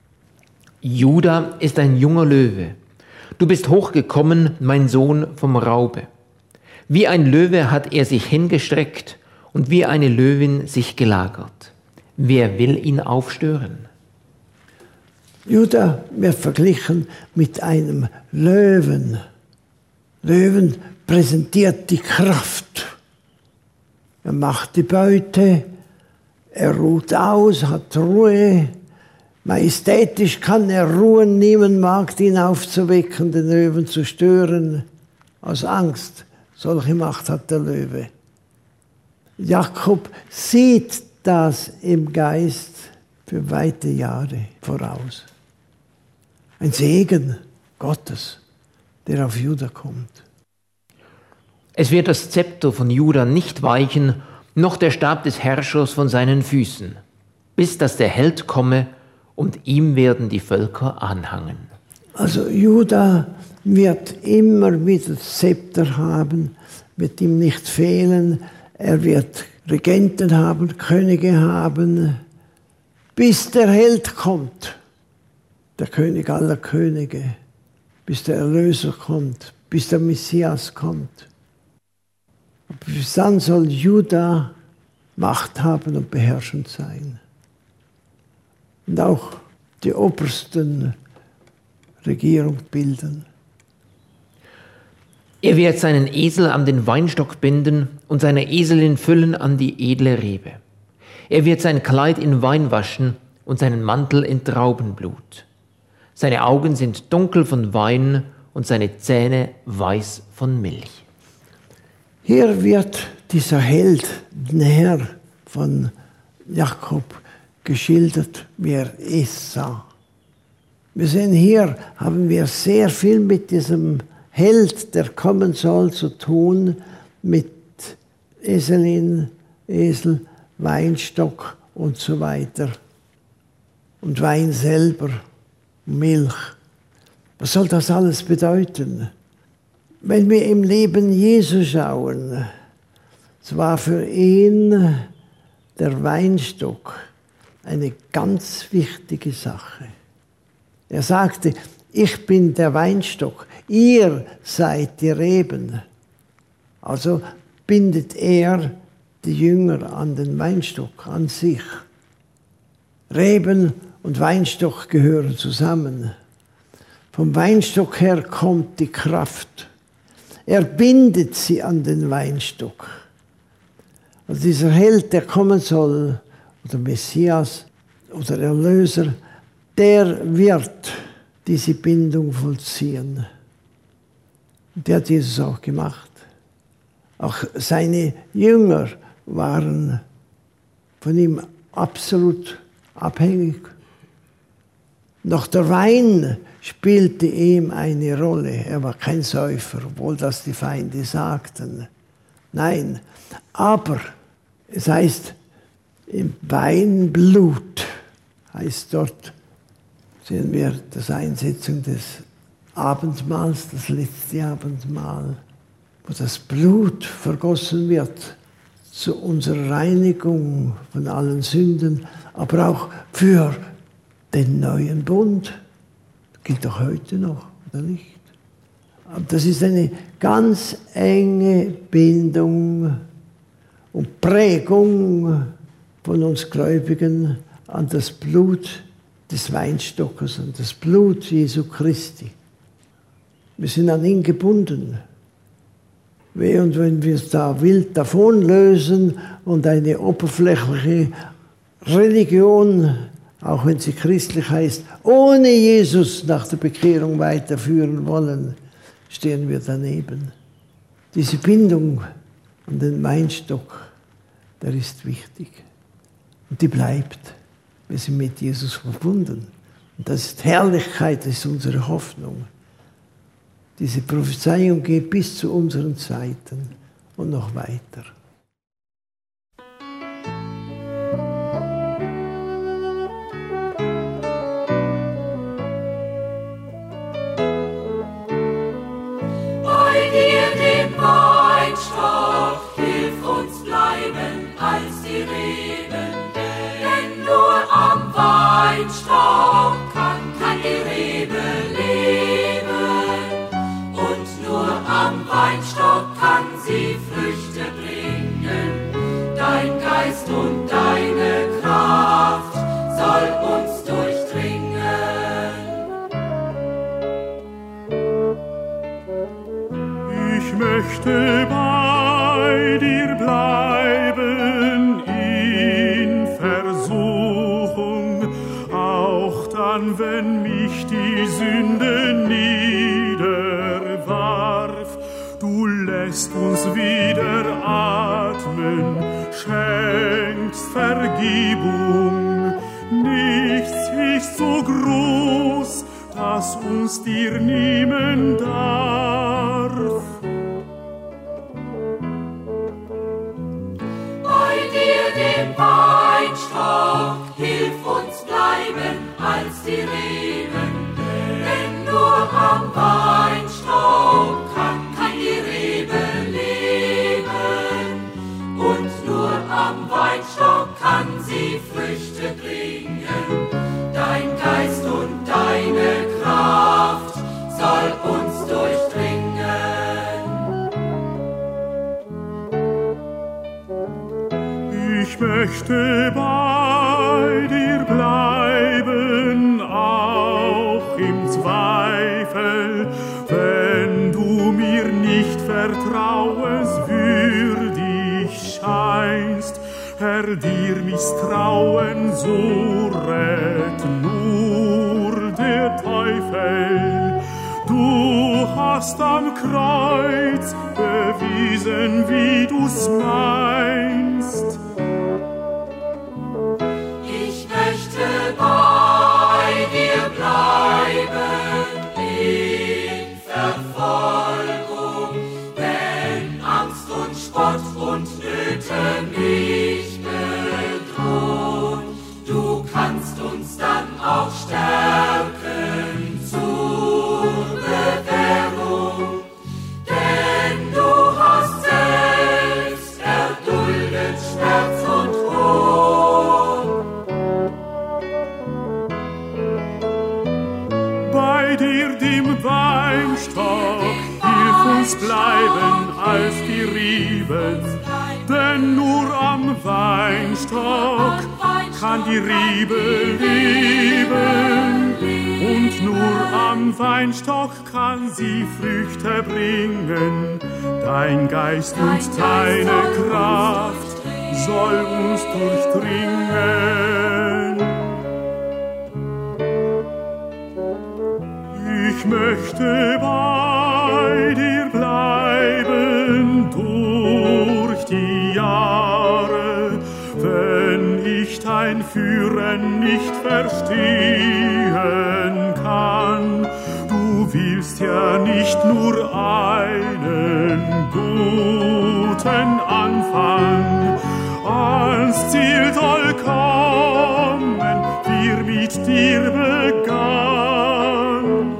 Juda ist ein junger Löwe. Du bist hochgekommen, mein Sohn vom Raube. Wie ein Löwe hat er sich hingestreckt und wie eine Löwin sich gelagert. Wer will ihn aufstören? Juda wird verglichen mit einem Löwen. Löwen präsentiert die Kraft. Er macht die Beute, er ruht aus, hat Ruhe. Majestätisch kann er ruhen, niemand mag ihn aufzuwecken, den Löwen zu stören. Aus Angst, solche Macht hat der Löwe. Jakob sieht das im Geist für weite Jahre voraus. Ein Segen Gottes, der auf Juda kommt. Es wird das Zepter von Juda nicht weichen, noch der Stab des Herrschers von seinen Füßen, bis dass der Held komme, und ihm werden die Völker anhangen. Also Juda wird immer wieder Zepter haben, wird ihm nicht fehlen. Er wird Regenten haben, Könige haben, bis der Held kommt, der König aller Könige, bis der Erlöser kommt, bis der Messias kommt. Bis dann soll Juda Macht haben und beherrschend sein. Und auch die obersten Regierung bilden. Er wird seinen Esel an den Weinstock binden und seine Eselin füllen an die edle Rebe. Er wird sein Kleid in Wein waschen und seinen Mantel in Traubenblut. Seine Augen sind dunkel von Wein und seine Zähne weiß von Milch. Hier wird dieser Held näher von Jakob geschildert, wie er es sah. Wir sehen hier, haben wir sehr viel mit diesem Held, der kommen soll, zu tun, mit Eselin, Esel, Weinstock und so weiter. Und Wein selber, Milch. Was soll das alles bedeuten? Wenn wir im Leben Jesu schauen, es war für ihn der Weinstock eine ganz wichtige Sache. Er sagte, ich bin der Weinstock, ihr seid die Reben. Also bindet er die Jünger an den Weinstock, an sich. Reben und Weinstock gehören zusammen. Vom Weinstock her kommt die Kraft. Er bindet sie an den Weinstock. Also dieser Held, der kommen soll, oder Messias oder Erlöser, der wird diese Bindung vollziehen. Und der hat Jesus auch gemacht. Auch seine Jünger waren von ihm absolut abhängig. Noch der Wein spielte ihm eine Rolle. Er war kein Säufer, obwohl das die Feinde sagten. Nein, aber es heißt, im Weinblut heißt dort, sehen wir das Einsetzung des Abendmahls, das letzte Abendmahl, wo das Blut vergossen wird zu unserer Reinigung von allen Sünden, aber auch für den neuen Bund. Das gilt auch heute noch, oder nicht? Aber das ist eine ganz enge Bindung und Prägung von uns Gläubigen an das Blut des Weinstockes, an das Blut Jesu Christi. Wir sind an ihn gebunden. Weh, und wenn wir es da wild davonlösen und eine oberflächliche Religion, auch wenn sie christlich heißt, ohne Jesus nach der Bekehrung weiterführen wollen, stehen wir daneben. Diese Bindung an den Weinstock, der ist wichtig. Und die bleibt. Wir sind mit Jesus verbunden. Und das ist Herrlichkeit, das ist unsere Hoffnung. Diese Prophezeiung geht bis zu unseren Zeiten und noch weiter. Bei dir, dem Weinstock, hilf uns bleiben als die Reben, denn nur am Weinstock kann die Rebe leben, und nur am Weinstock kann sie Früchte bringen. nicht die Sünde niederwarf. Du lässt uns wieder atmen, schenkst Vergebung. Nichts ist so groß, das uns dir nehmen darf. Bei dir, dem Weinstock, hilf uns bleiben als die Reben, denn nur am Weinstock kann die Rebe leben, und nur am Weinstock kann sie Früchte bringen. Dein Geist und deine Kraft soll uns durchdringen. Ich möchte bei dir bleiben, auch im Zweifel, wenn du mir nicht vertrauenswürdig scheinst. Herr, dir misstrauen, so rett nur der Teufel. Du hast am Kreuz bewiesen, wie du's meinst. Ich möchte bei dir bleiben in Verfolgung, wenn Angst und Spott und Nöte mich bedrohen. Du kannst uns dann auch stärken zur Bewährung, denn du hast selbst erduldet Schmerz und Hohn. Bei dir, dem Weinstock, hilf uns bleiben als die Reben, denn nur am Weinstock kann die Rebe leben, und nur am Weinstock kann sie Früchte bringen. Dein Geist und deine Kraft soll uns durchdringen. Ich möchte bei dir bleiben durch die Jahre, wenn ich dein Führen nicht verstehen kann. Du willst ja nicht nur einen guten Anfang, ans Ziel soll kommen, wir mit dir begann.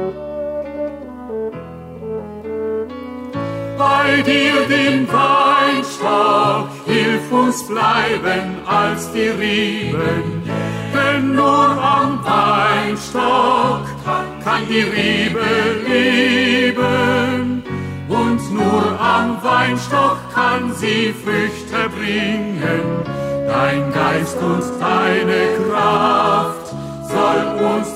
Bei dir, dem Weinstock, hilf uns bleiben als die Reben, denn nur am Weinstock kann die Rebe leben, und nur am Weinstock kann sie Früchte bringen. Dein Geist und deine Kraft soll uns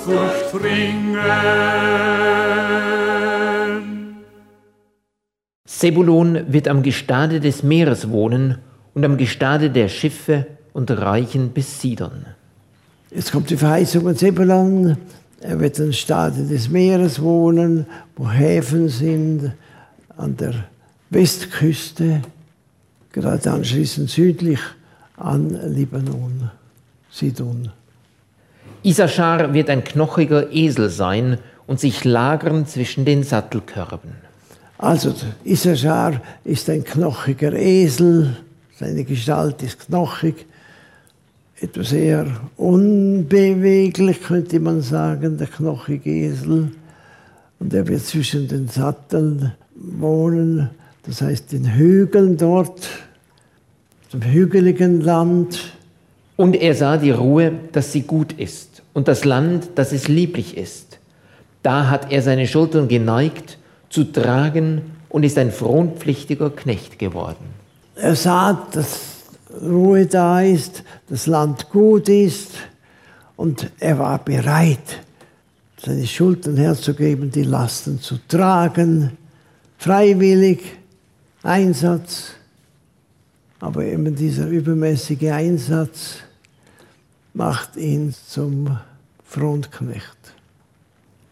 durchdringen. Sebulon wird am Gestade des Meeres wohnen und am Gestade der Schiffe und reichen bis Sidon. Jetzt kommt die Verheißung von Sebulon. Er wird am Gestade des Meeres wohnen, wo Häfen sind, an der Westküste, gerade anschließend südlich an Libanon, Sidon. Issachar wird ein knochiger Esel sein und sich lagern zwischen den Sattelkörben. Also Issachar ist ein knochiger Esel, seine Gestalt ist knochig, etwas eher unbeweglich, könnte man sagen, der knochige Esel. Und er wird zwischen den Satteln wohnen, das heißt den Hügeln dort, dem hügeligen Land. Und er sah die Ruhe, dass sie gut ist, und das Land, dass es lieblich ist. Da hat er seine Schultern geneigt, zu tragen, und ist ein fronpflichtiger Knecht geworden. Er sah, dass Ruhe da ist, das Land gut ist, und er war bereit, seine Schultern herzugeben, die Lasten zu tragen, freiwillig, Einsatz. Aber eben dieser übermäßige Einsatz macht ihn zum Fronknecht.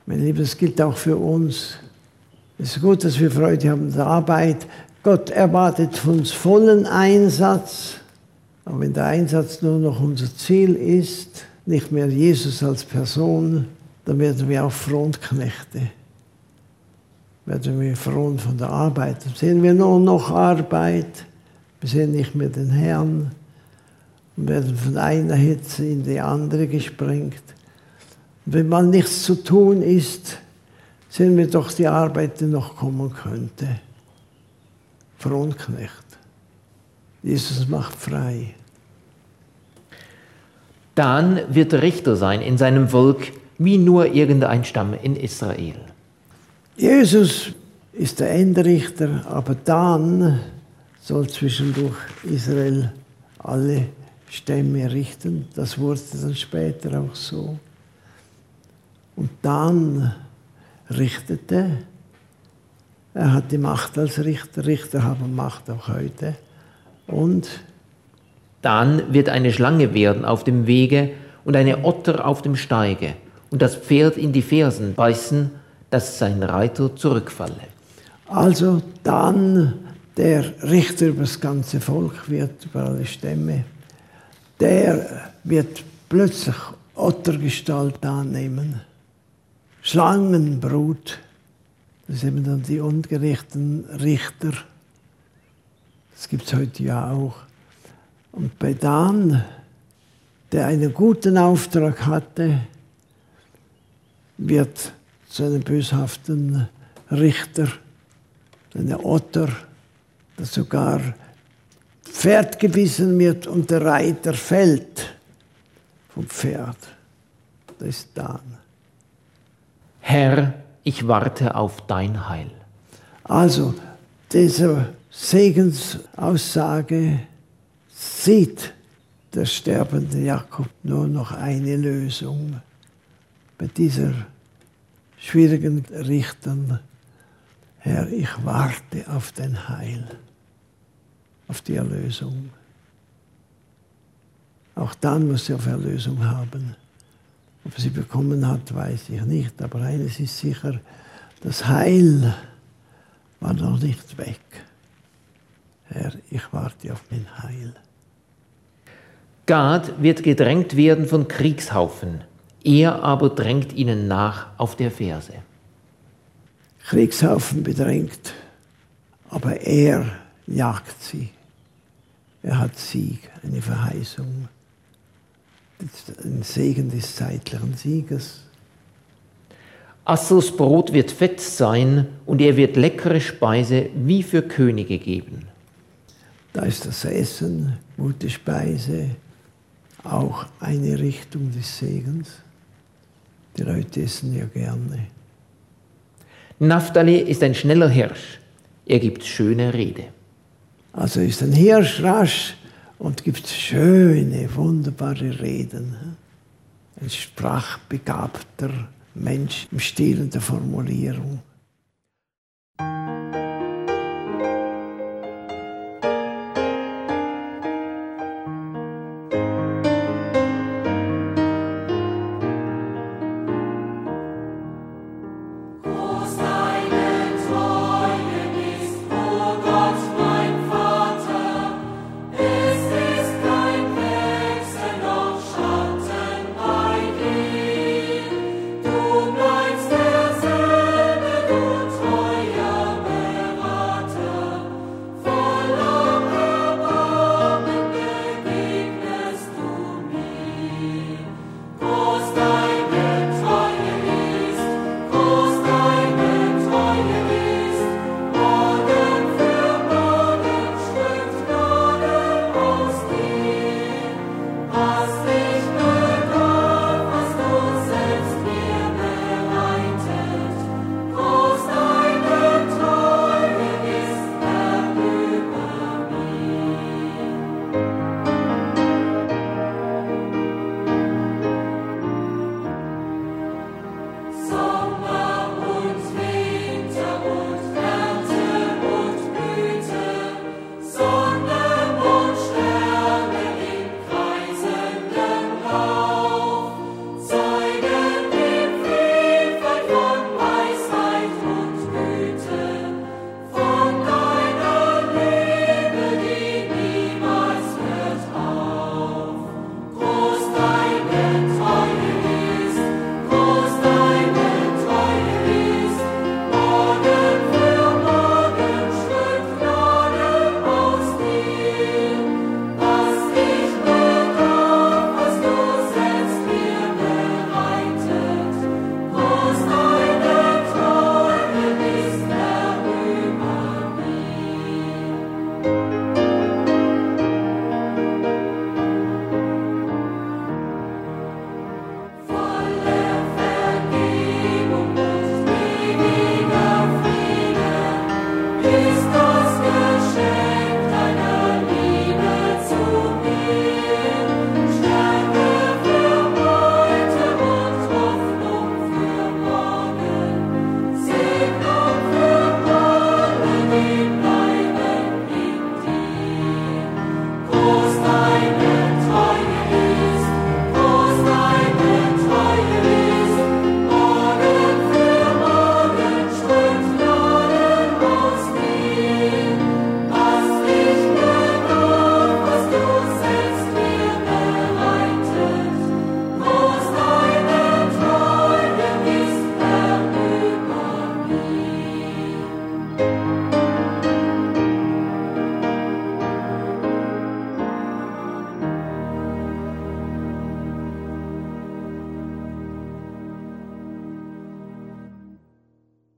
Meine Lieben, das gilt auch für uns. Es ist gut, dass wir Freude haben an der Arbeit. Gott erwartet von uns vollen Einsatz. Aber wenn der Einsatz nur noch unser Ziel ist, nicht mehr Jesus als Person, dann werden wir auch Fronknechte. Werden wir frohen von der Arbeit. Dann sehen wir nur noch Arbeit. Wir sehen nicht mehr den Herrn. Und werden von einer Hitze in die andere gesprengt. Und wenn mal nichts zu tun ist, sehen wir doch die Arbeit, die noch kommen könnte. Fronknecht. Jesus macht frei. Dan wird Richter sein in seinem Volk, wie nur irgendein Stamm in Israel. Jesus ist der Endrichter, aber dann soll zwischendurch Israel alle Stämme richten. Das wurde dann später auch so. Und dann richtete. Er hat die Macht als Richter. Richter haben Macht auch heute. Und Dan wird eine Schlange werden auf dem Wege und eine Otter auf dem Steige und das Pferd in die Fersen beißen, dass sein Reiter zurückfalle. also dann der Richter über das ganze Volk wird, über alle Stämme, der wird plötzlich Ottergestalt annehmen. Schlangenbrut, das sind dann die ungerechten Richter. Das gibt es heute ja auch. Und bei Dan, der einen guten Auftrag hatte, wird zu einem böshaften Richter, eine Otter, das sogar Pferd gebissen wird und der Reiter fällt vom Pferd. Das ist Dan. Herr, ich warte auf dein Heil. Also, diese Segensaussage sieht der sterbende Jakob nur noch eine Lösung. Bei dieser schwierigen Richtern, Herr, ich warte auf dein Heil, auf die Erlösung. Auch dann muss er auf Erlösung haben. Ob er sie bekommen hat, weiß ich nicht. Aber eines ist sicher, das Heil war noch nicht weg. Herr, ich warte auf mein Heil. Gad wird gedrängt werden von Kriegshaufen. Er aber drängt ihnen nach auf der Ferse. Kriegshaufen bedrängt, aber er jagt sie. Er hat Sieg, eine Verheißung. Ein Segen des zeitlichen Siegers. Assurs Brot wird fett sein und er wird leckere Speise wie für Könige geben. Da ist das Essen, gute Speise, auch eine Richtung des Segens. Die Leute essen ja gerne. Naphtali ist ein schneller Hirsch. Er gibt schöne Rede. Also ist ein Hirsch rasch und gibt schöne, wunderbare Reden. Ein sprachbegabter Mensch im Stil der Formulierung. Du bleibst derselbe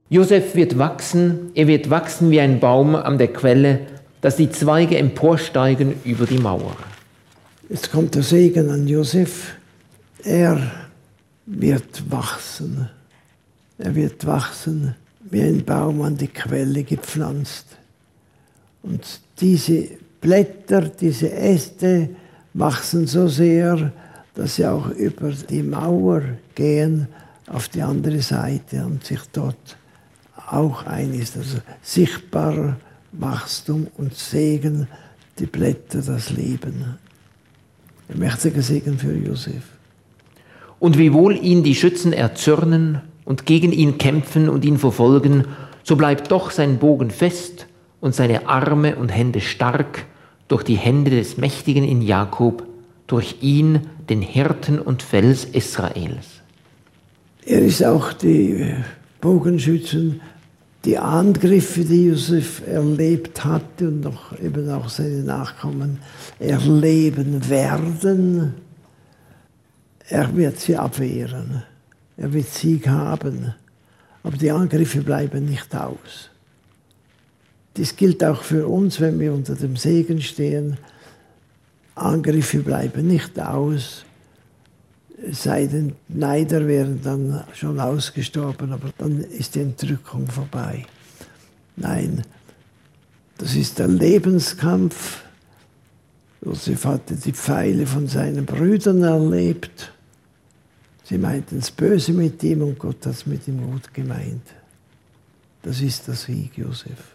Josef wird wachsen, er wird wachsen wie ein Baum an der Quelle, dass die Zweige emporsteigen über die Mauer. Jetzt kommt der Segen an Josef. Er wird wachsen. Er wird wachsen wie ein Baum an die Quelle gepflanzt. Und diese Blätter, diese Äste wachsen so sehr, dass sie auch über die Mauer gehen auf die andere Seite und sich dort auch einist. Also sichtbarer Wachstum und Segen, die Blätter, das Leben. Ein mächtiger Segen für Josef. Und wiewohl ihn die Schützen erzürnen und gegen ihn kämpfen und ihn verfolgen, so bleibt doch sein Bogen fest und seine Arme und Hände stark durch die Hände des Mächtigen in Jakob, durch ihn, den Hirten und Fels Israels. Er ist auch die Bogenschützen, die Angriffe, die Josef erlebt hatte und noch eben auch seine Nachkommen erleben werden. Er wird sie abwehren. Er wird Sieg haben. Aber die Angriffe bleiben nicht aus. Dies gilt auch für uns, wenn wir unter dem Segen stehen. Angriffe bleiben nicht aus. Es sei denn, Neider wären dann schon ausgestorben, aber dann ist die Entrückung vorbei. Nein, das ist der Lebenskampf. Josef hatte die Pfeile von seinen Brüdern erlebt. Sie meinten es böse mit ihm und Gott hat es mit ihm gut gemeint. Das ist der Sieg, Josef.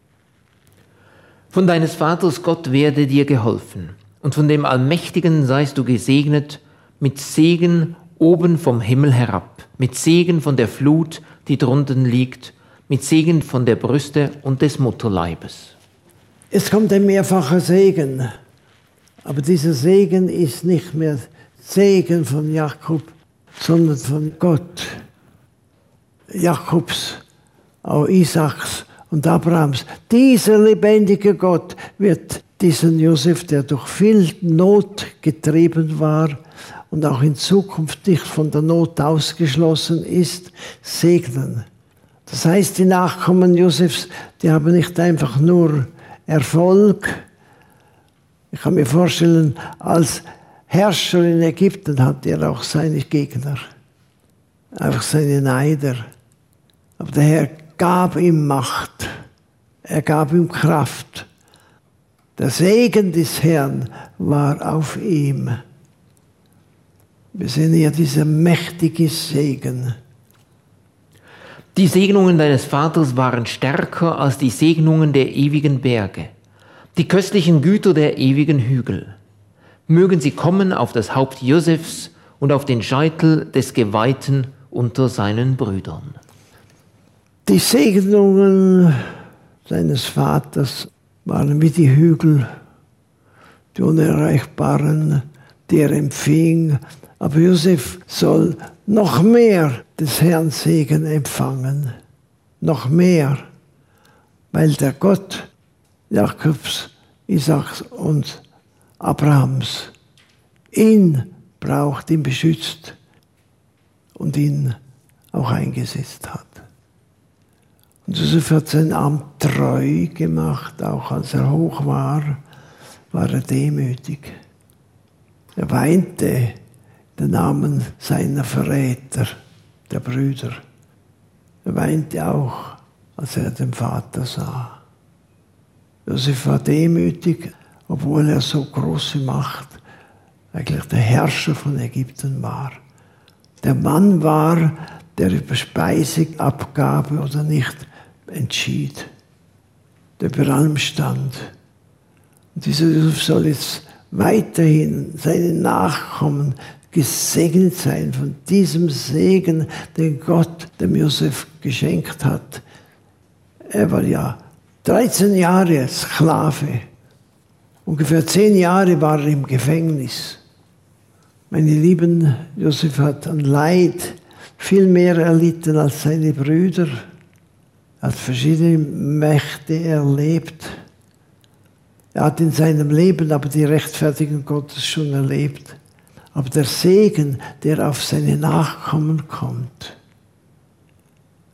Von deines Vaters Gott werde dir geholfen, und von dem Allmächtigen seist du gesegnet, mit Segen oben vom Himmel herab, mit Segen von der Flut, die drunten liegt, mit Segen von der Brüste und des Mutterleibes. Es kommt ein mehrfacher Segen, aber dieser Segen ist nicht mehr Segen von Jakob, sondern von Gott. Jakobs, auch Isaaks und Abrahams. Dieser lebendige Gott wird diesen Josef, der durch viel Not getrieben war und auch in Zukunft nicht von der Not ausgeschlossen ist, segnen. Das heißt, die Nachkommen Josefs, die haben nicht einfach nur Erfolg. Ich kann mir vorstellen, als Herrscher in Ägypten hatte er auch seine Gegner, einfach seine Neider. Aber der Herr gab ihm Macht, er gab ihm Kraft. Der Segen des Herrn war auf ihm. Wir sehen hier diesen mächtigen Segen. Die Segnungen deines Vaters waren stärker als die Segnungen der ewigen Berge, die köstlichen Güter der ewigen Hügel. Mögen sie kommen auf das Haupt Josefs und auf den Scheitel des Geweihten unter seinen Brüdern. Die Segnungen seines Vaters waren wie die Hügel, die Unerreichbaren, die er empfing. Aber Josef soll noch mehr des Herrn Segen empfangen. Noch mehr, weil der Gott Jakobs, Isaaks und Abrahams ihn braucht, ihn beschützt und ihn auch eingesetzt hat. Und Josef hat sein Amt treu gemacht, auch als er hoch war er demütig. Er weinte den Namen seiner Verräter, der Brüder. Er weinte auch, als er den Vater sah. Josef war demütig, obwohl er so große Macht, eigentlich der Herrscher von Ägypten war. Der Mann war, der über Speiseabgabe oder nicht entschied, der über allem stand. Und dieser Josef soll jetzt weiterhin seine Nachkommen gesegnet sein von diesem Segen, den Gott dem Josef geschenkt hat. Er war ja 13 Jahre Sklave. Ungefähr 10 Jahre war er im Gefängnis. Meine Lieben, Josef hat an Leid viel mehr erlitten als seine Brüder. Er hat verschiedene Mächte erlebt. Er hat in seinem Leben aber die Rechtfertigung Gottes schon erlebt. Aber der Segen, der auf seine Nachkommen kommt,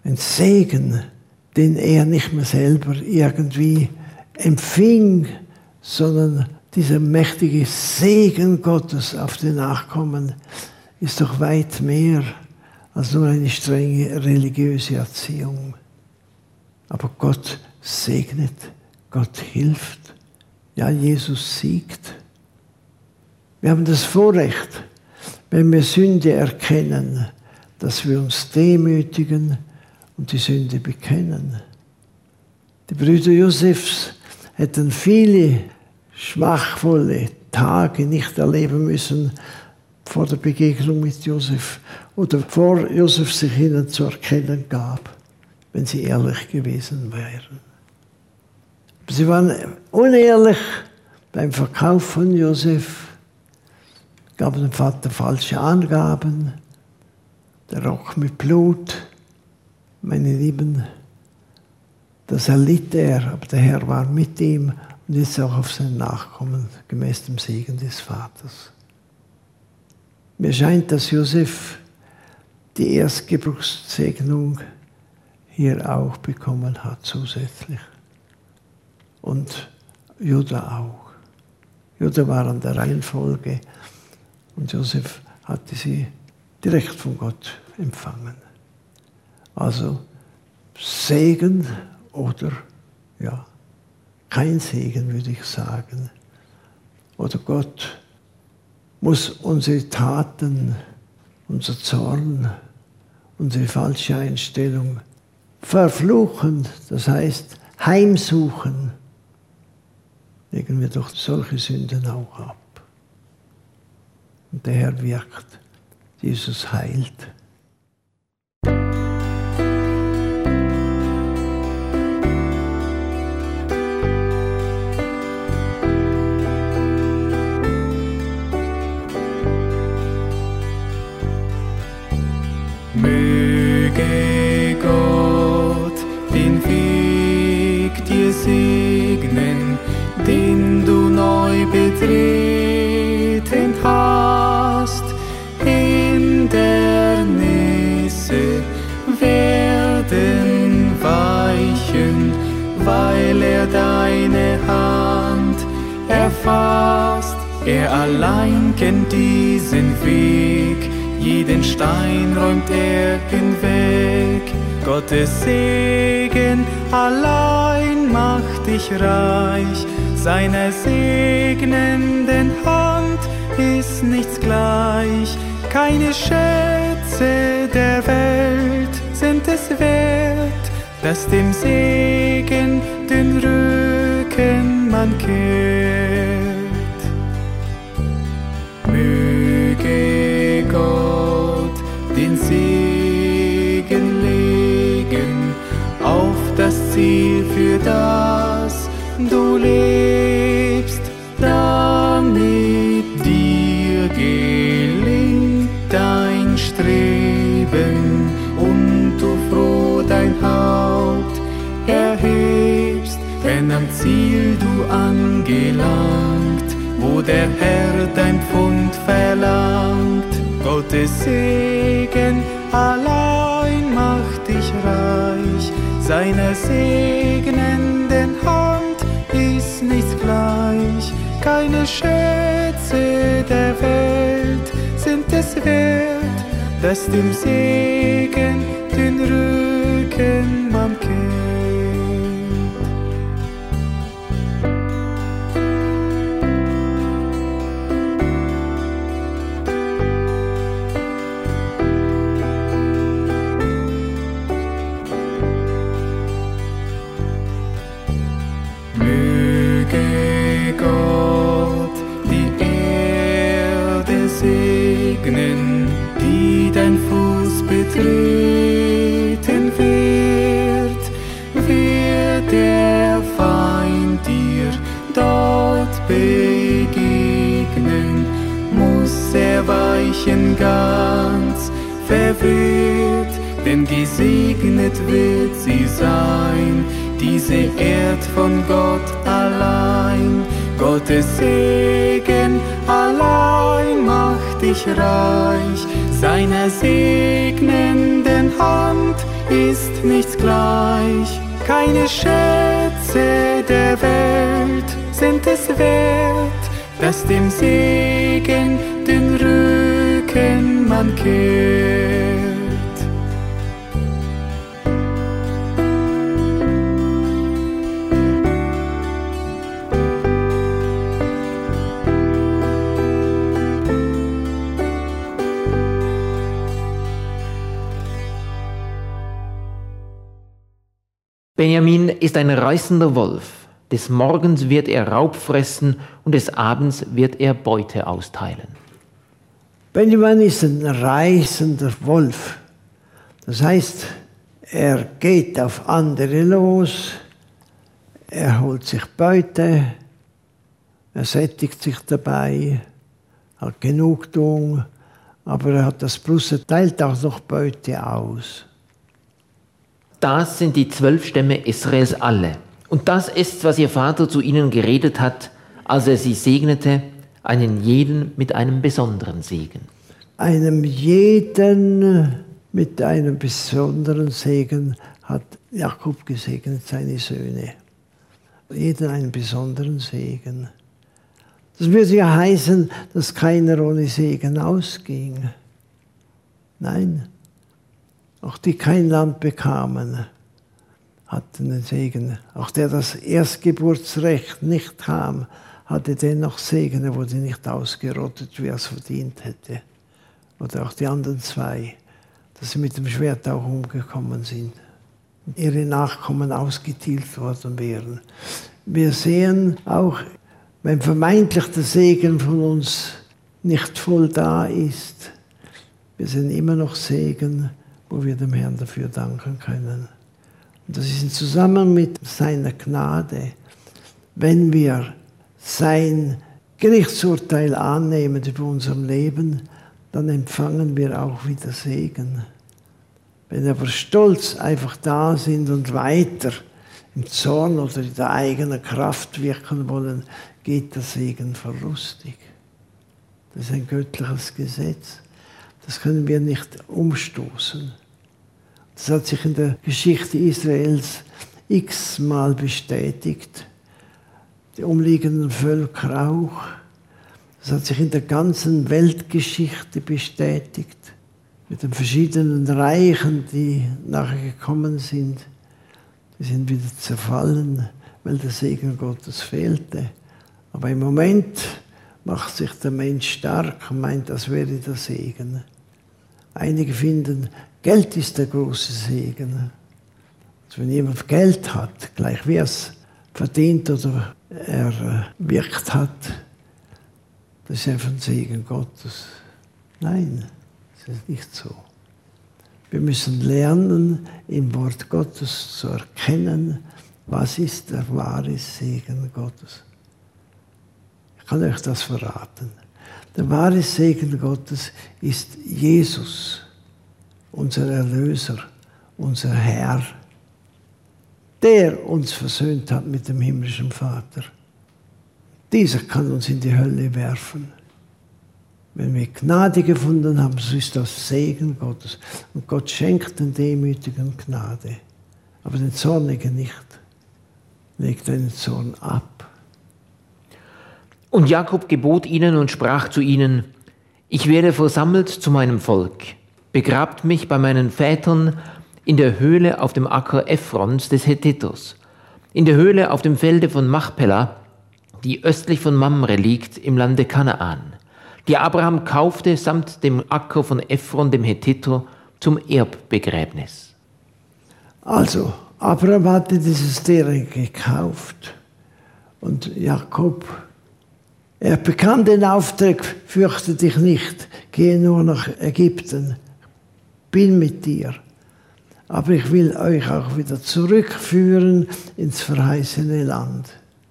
Ein Segen, den er nicht mehr selber irgendwie empfing, sondern dieser mächtige Segen Gottes auf die Nachkommen ist doch weit mehr als nur eine strenge religiöse Erziehung. Aber Gott segnet, Gott hilft. Ja, Jesus siegt. Wir haben das Vorrecht, wenn wir Sünde erkennen, dass wir uns demütigen und die Sünde bekennen. Die Brüder Josefs hätten viele schwachvolle Tage nicht erleben müssen vor der Begegnung mit Josef oder vor Josef sich ihnen zu erkennen gab, wenn sie ehrlich gewesen wären. Sie waren unehrlich beim Verkauf von Josef, gaben dem Vater falsche Angaben, der Rock mit Blut. Meine Lieben, das erlitt er, aber der Herr war mit ihm und jetzt auch auf seinen Nachkommen, gemäß dem Segen des Vaters. Mir scheint, dass Josef die Erstgeburtssegnung hier auch bekommen hat, zusätzlich. Und Juda auch. Juda war an der Reihenfolge und Josef hatte sie direkt von Gott empfangen. Also Segen oder ja, kein Segen, würde ich sagen. Oder Gott muss unsere Taten, unser Zorn, unsere falsche Einstellung verfluchen, das heißt heimsuchen. Legen wir doch solche Sünden auch ab. Und der Herr wirkt, Jesus heilt. Möge Gott den Weg dir segnen, den du neu betreten hast. Hindernisse werden weichen, weil er deine Hand erfasst. Er allein kennt diesen Weg, jeden Stein räumt er hinweg. Gottes Segen allein macht dich reich. Seiner segnenden Hand ist nichts gleich. Keine Schätze der Welt sind es wert, dass dem Segen den Rücken man kehrt. Möge Gott den Segen legen auf das Ziel, für das du lebst, damit dir gelingt dein Streben und du froh dein Haupt erhebst, wenn am Ziel du angelangt, wo der Herr dein Pfund verlangt. Gottes Segen allein macht dich reich, seiner segnenden Hand ist nichts gleich. Keine Schätze der Welt sind es wert, dass dem Segen den Rücken man kehrt. Möge Gott die Erde segnen, die dein Fuß betreten wird. Wird der Feind dir dort begegnen, muss er weichen ganz verwirrt, denn gesegnet wird sie sein, diese Erd von Gott allein. Gottes Segen allein macht dich reich, seiner segnenden Hand ist nichts gleich. Keine Schätze der Welt sind es wert, dass dem Segen den Rücken man kehrt. Benjamin ist ein reißender Wolf. Des Morgens wird er Raub fressen und des Abends wird er Beute austeilen. Benjamin ist ein reißender Wolf. Das heißt, er geht auf andere los, er holt sich Beute, er sättigt sich dabei, hat Genugtuung, aber er hat das Plus, er teilt auch noch Beute aus. Das sind die 12 Stämme Israels alle. Und das ist, was ihr Vater zu ihnen geredet hat, als er sie segnete, einen jeden mit einem besonderen Segen. Einem jeden mit einem besonderen Segen hat Jakob gesegnet, seine Söhne. Jeden einen besonderen Segen. Das würde ja heißen, dass keiner ohne Segen ausging. Nein. Auch die kein Land bekamen, hatten den Segen. Auch der das Erstgeburtsrecht nicht kam, hatte dennoch Segen. Er wurde nicht ausgerottet, wie er es verdient hätte. Oder auch die anderen 2, dass sie mit dem Schwert auch umgekommen sind. Ihre Nachkommen ausgetilgt worden wären. Wir sehen auch, wenn vermeintlich der Segen von uns nicht voll da ist, wir sehen immer noch Segen, wo wir dem Herrn dafür danken können. Und das ist im Zusammenhang mit seiner Gnade. Wenn wir sein Gerichtsurteil annehmen über unserem Leben, dann empfangen wir auch wieder Segen. Wenn wir aber stolz einfach da sind und weiter im Zorn oder in der eigenen Kraft wirken wollen, geht der Segen verlustig. Das ist ein göttliches Gesetz. Das können wir nicht umstoßen. Das hat sich in der Geschichte Israels x-mal bestätigt. Die umliegenden Völker auch. Das hat sich in der ganzen Weltgeschichte bestätigt. Mit den verschiedenen Reichen, die nachher gekommen sind. Die sind wieder zerfallen, weil der Segen Gottes fehlte. Aber im Moment macht sich der Mensch stark und meint, das wäre der Segen. Einige finden, Geld ist der große Segen. Also wenn jemand Geld hat, gleich wie er es verdient oder erwirkt hat, das ist einfach ein Segen Gottes. Nein, das ist nicht so. Wir müssen lernen, im Wort Gottes zu erkennen, was ist der wahre Segen Gottes. Ich kann euch das verraten. Der wahre Segen Gottes ist Jesus, unser Erlöser, unser Herr, der uns versöhnt hat mit dem himmlischen Vater. Dieser kann uns in die Hölle werfen. Wenn wir Gnade gefunden haben, so ist das Segen Gottes. Und Gott schenkt den Demütigen Gnade, aber den Zornigen nicht. Legt einen Zorn ab. Und Jakob gebot ihnen und sprach zu ihnen: Ich werde versammelt zu meinem Volk. Begrabt mich bei meinen Vätern in der Höhle auf dem Acker Ephrons des Hethiters, in der Höhle auf dem Felde von Machpelah, die östlich von Mamre liegt im Lande Kanaan, die Abraham kaufte samt dem Acker von Ephron dem Hethiter zum Erbbegräbnis. Also, Abraham hatte dieses Terrain gekauft und Jakob, er bekam den Auftrag, fürchte dich nicht, gehe nur nach Ägypten, bin mit dir. Aber ich will euch auch wieder zurückführen ins verheißene Land.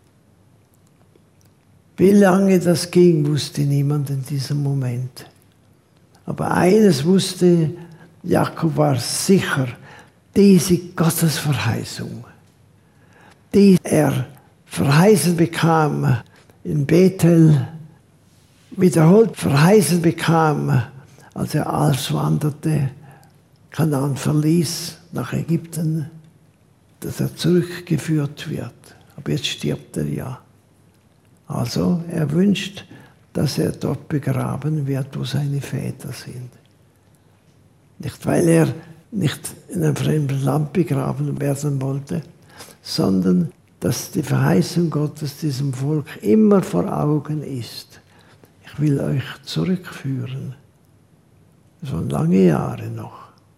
Wie lange das ging, wusste niemand in diesem Moment. Aber eines wusste Jakob, war sicher, diese Gottesverheißung, die er verheißen bekam in Bethel, wiederholt verheißen bekam, als er auswanderte Kanaan verließ nach Ägypten, dass er zurückgeführt wird. Aber jetzt stirbt er ja. Also er wünscht, dass er dort begraben wird, wo seine Väter sind. Nicht, weil er nicht in einem fremden Land begraben werden wollte, sondern dass die Verheißung Gottes diesem Volk immer vor Augen ist. Ich will euch zurückführen. Das waren lange Jahre noch.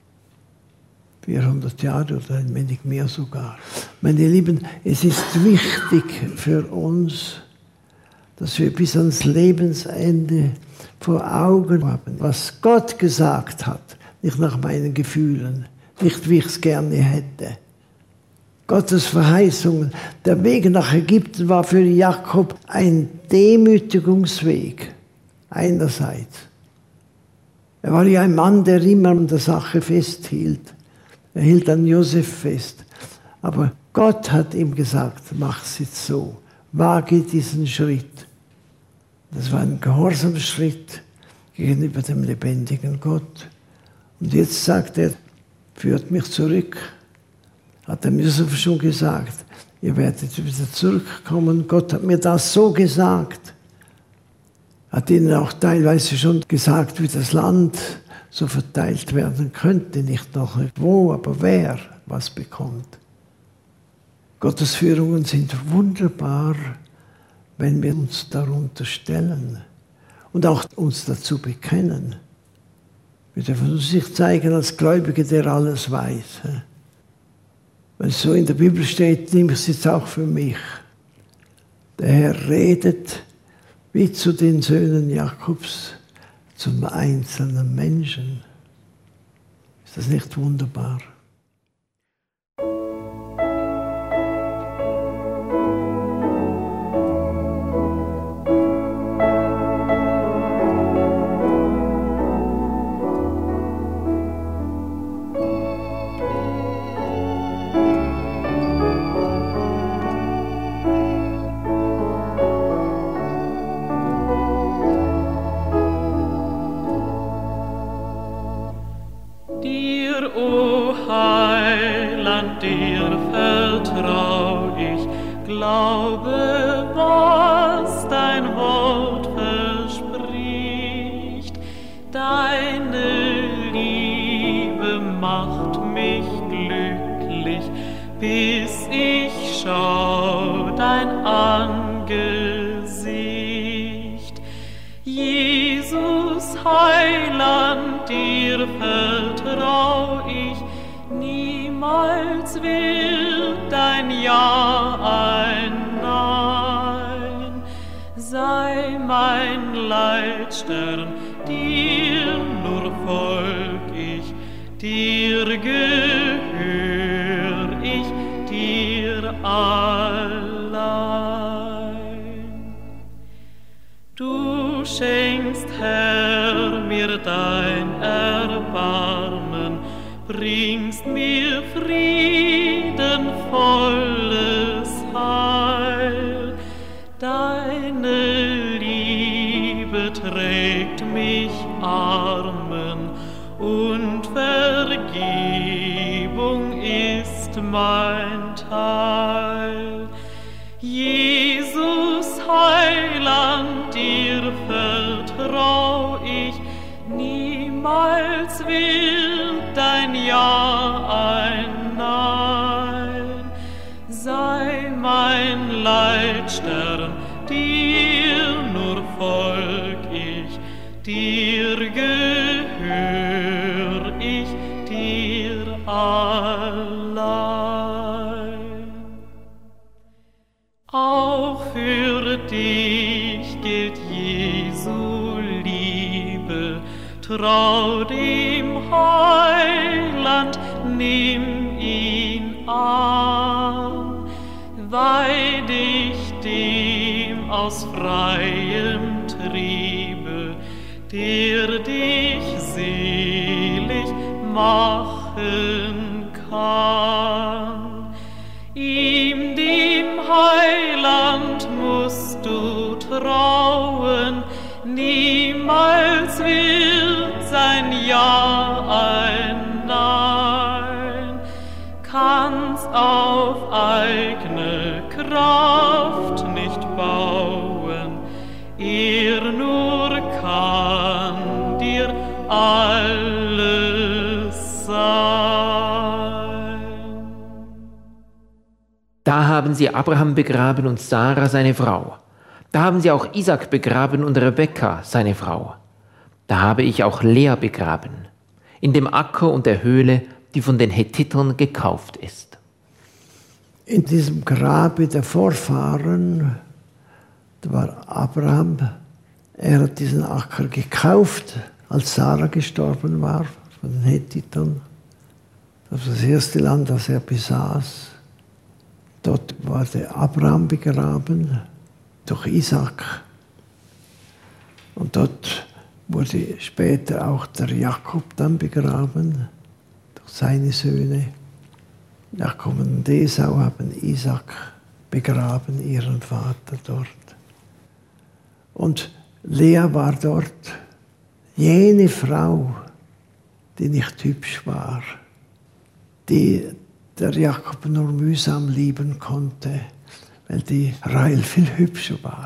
400 Jahre oder ein wenig mehr sogar. Meine Lieben, es ist wichtig für uns, dass wir bis ans Lebensende vor Augen haben, was Gott gesagt hat, nicht nach meinen Gefühlen, nicht wie ich es gerne hätte. Gottes Verheißungen. Der Weg nach Ägypten war für Jakob ein Demütigungsweg, einerseits. Er war ja ein Mann, der immer an der Sache festhielt. Er hielt an Josef fest. Aber Gott hat ihm gesagt, mach es jetzt so, wage diesen Schritt. Das war ein Gehorsamsschritt gegenüber dem lebendigen Gott. Und jetzt sagt er, führt mich zurück. Hat dem Josef schon gesagt, ihr werdet wieder zurückkommen. Gott hat mir das so gesagt. Hat ihnen auch teilweise schon gesagt, wie das Land so verteilt werden könnte. Nicht noch wo, aber wer was bekommt. Gottes Führungen sind wunderbar, wenn wir uns darunter stellen und auch uns dazu bekennen. Wir dürfen uns nicht zeigen als Gläubige, der alles weiß. Wenn es so in der Bibel steht, nehme ich es jetzt auch für mich. Der Herr redet wie zu den Söhnen Jakobs, zum einzelnen Menschen. Ist das nicht wunderbar? Glaube, was dein Wort verspricht. Deine Liebe macht mich glücklich, bis ich schau dein Angesicht. Jesus, Heiland, dir vertrau ich, niemals wird dein Ja ein Nein. Sei mein Leitstern, dir nur folg ich, dir gehör ich, dir allein. Du schenkst, Herr, mir dein Erbarmen, bringst mir Frieden, volles Heil. Deine Liebe trägt mich Armen und Vergebung ist mein Teil. Jesus, Heiland, dir vertrau ich, niemals wird dein Ja ein Nein. Sei mein Leitstern, dir nur folg ich, dir gehör ich, dir allein. Auch für dich gilt Jesu Liebe, trau dem Heiland, nimm ihn an, weih dich dem aus freiem Triebe, der dich selig machen kann. Ihm, dem Heiland, musst du trauen, niemals wird sein Ja ein Nein. auf eigene Kraft nicht bauen, er nur kann dir alles sein. Da haben sie Abraham begraben und Sarah seine Frau. Da haben sie auch Isaac begraben und Rebekka seine Frau. Da habe ich auch Lea begraben, in dem Acker und der Höhle, die von den Hethitern gekauft ist. In diesem Grabe der Vorfahren, da war Abraham, er hat diesen Acker gekauft, als Sarah gestorben war, von den Hethitern. Das war das erste Land, das er besaß. Dort war der Abraham begraben, durch Isaac. Und dort wurde später auch der Jakob dann begraben, durch seine Söhne. Jakob und Esau haben Isaac begraben, ihren Vater dort. Und Lea war dort, jene Frau, die nicht hübsch war, die der Jakob nur mühsam lieben konnte, weil die Rahel viel hübscher war.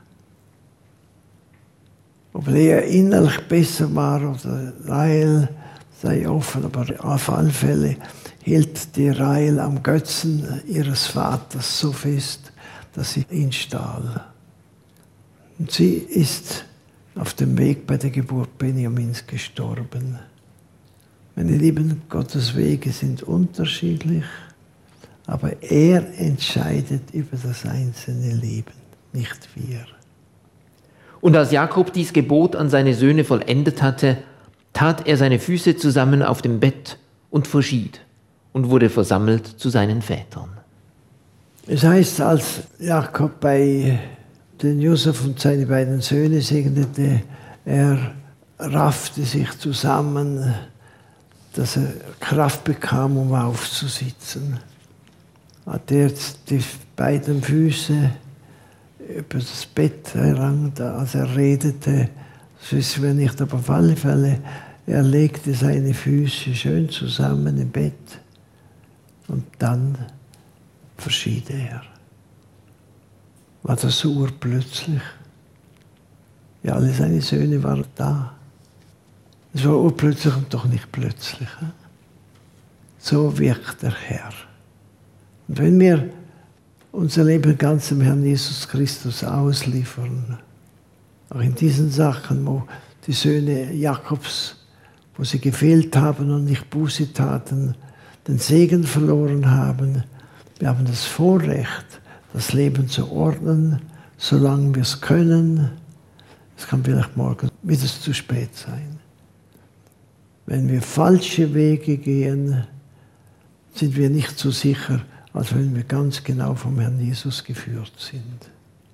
Ob Lea innerlich besser war oder Rahel, sei offen, aber auf alle Fälle hielt die Rahel am Götzen ihres Vaters so fest, dass sie ihn stahl. Und sie ist auf dem Weg bei der Geburt Benjamins gestorben. Meine Lieben, Gottes Wege sind unterschiedlich, aber er entscheidet über das einzelne Leben, nicht wir. Und als Jakob dies Gebot an seine Söhne vollendet hatte, tat er seine Füße zusammen auf dem Bett und verschied und wurde versammelt zu seinen Vätern. Es heißt, als Jakob bei den Josef und seine beiden Söhne segnete, er raffte sich zusammen, dass er Kraft bekam, um aufzusitzen. Hat er jetzt die beiden Füße über das Bett herangt, als er redete, das wissen wir nicht, aber auf alle Fälle, er legte seine Füße schön zusammen im Bett und dann verschied er. War das so urplötzlich? Ja, alle seine Söhne waren da. Es war urplötzlich und doch nicht plötzlich. So wirkt der Herr. Und wenn wir unser Leben ganz dem Herrn Jesus Christus ausliefern, auch in diesen Sachen, wo die Söhne Jakobs, wo sie gefehlt haben und nicht Buße taten, den Segen verloren haben, wir haben das Vorrecht, das Leben zu ordnen, solange wir es können. Es kann vielleicht morgen wieder zu spät sein. Wenn wir falsche Wege gehen, sind wir nicht so sicher, als wenn wir ganz genau vom Herrn Jesus geführt sind.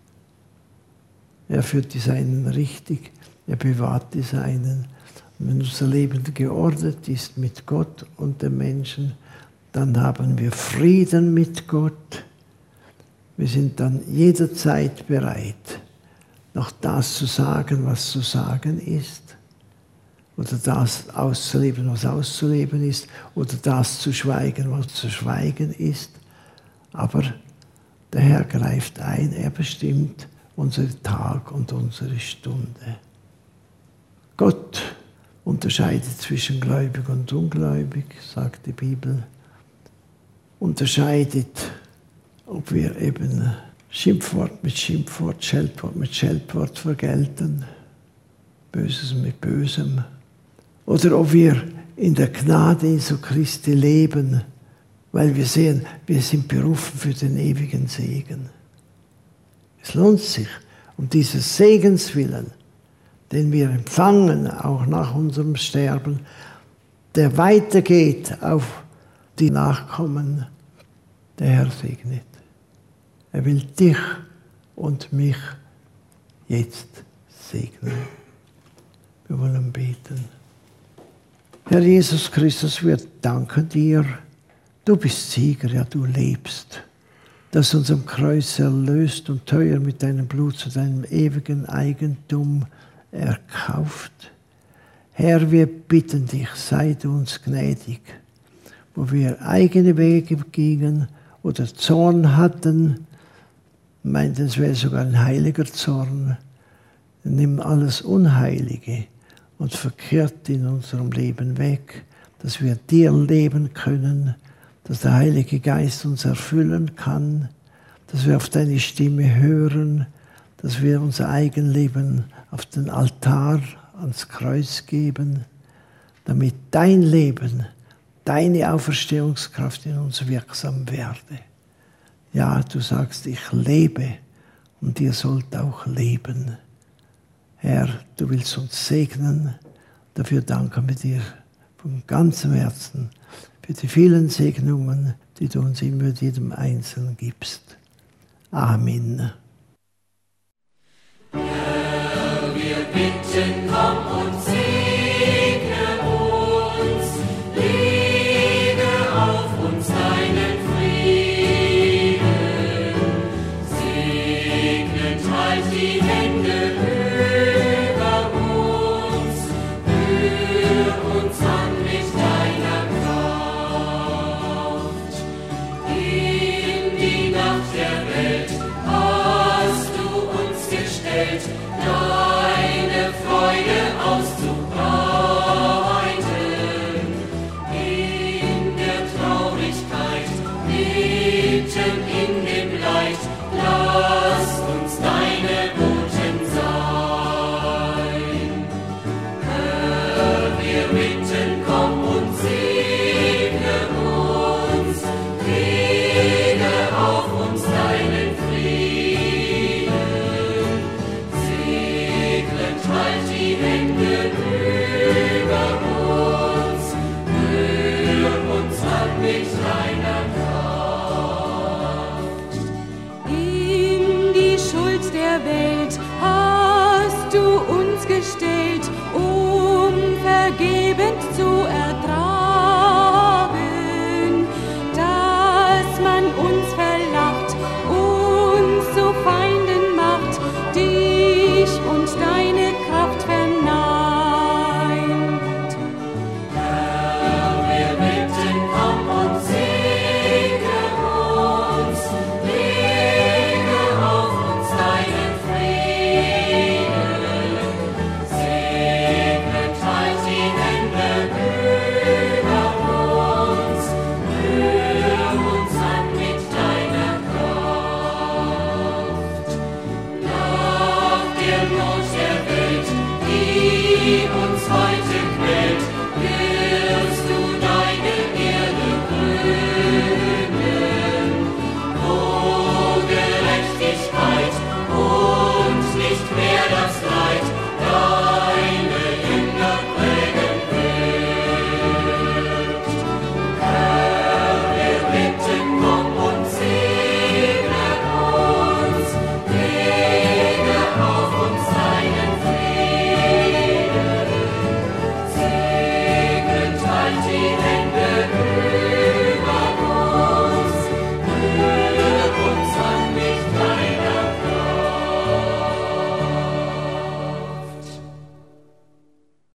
Er führt die Seinen richtig, er bewahrt die Seinen. Und wenn unser Leben geordnet ist mit Gott und den Menschen, dann haben wir Frieden mit Gott. Wir sind dann jederzeit bereit, noch das zu sagen, was zu sagen ist, oder das auszuleben, was auszuleben ist, oder das zu schweigen, was zu schweigen ist. Aber der Herr greift ein, er bestimmt unseren Tag und unsere Stunde. Gott unterscheidet zwischen gläubig und ungläubig, sagt die Bibel. Unterscheidet, ob wir eben Schimpfwort mit Schimpfwort, Scheltwort mit Scheltwort vergelten, Böses mit Bösem, oder ob wir in der Gnade Jesu Christi leben, weil wir sehen, wir sind berufen für den ewigen Segen. Es lohnt sich, um dieses Segens willen, den wir empfangen, auch nach unserem Sterben, der weitergeht auf die Nachkommen, der Herr segnet. Er will dich und mich jetzt segnen. Wir wollen beten. Herr Jesus Christus, wir danken dir. Du bist Sieger, ja, du lebst. Du hast uns am Kreuz erlöst und teuer mit deinem Blut zu deinem ewigen Eigentum erkauft. Herr, wir bitten dich, sei du uns gnädig. wo wir eigene Wege gingen oder Zorn hatten, meinten, es wäre sogar ein heiliger Zorn. Nimm alles Unheilige und verkehrt in unserem Leben weg, dass wir dir leben können, dass der Heilige Geist uns erfüllen kann, dass wir auf deine Stimme hören, dass wir unser Eigenleben auf den Altar, ans Kreuz geben, damit dein Leben, deine Auferstehungskraft in uns wirksam werde. Ja, du sagst, ich lebe und ihr sollt auch leben. Herr, du willst uns segnen, dafür danken wir dir von ganzem Herzen für die vielen Segnungen, die du uns immer jedem Einzelnen gibst. Amen. Herr, wir bitten, komm und segne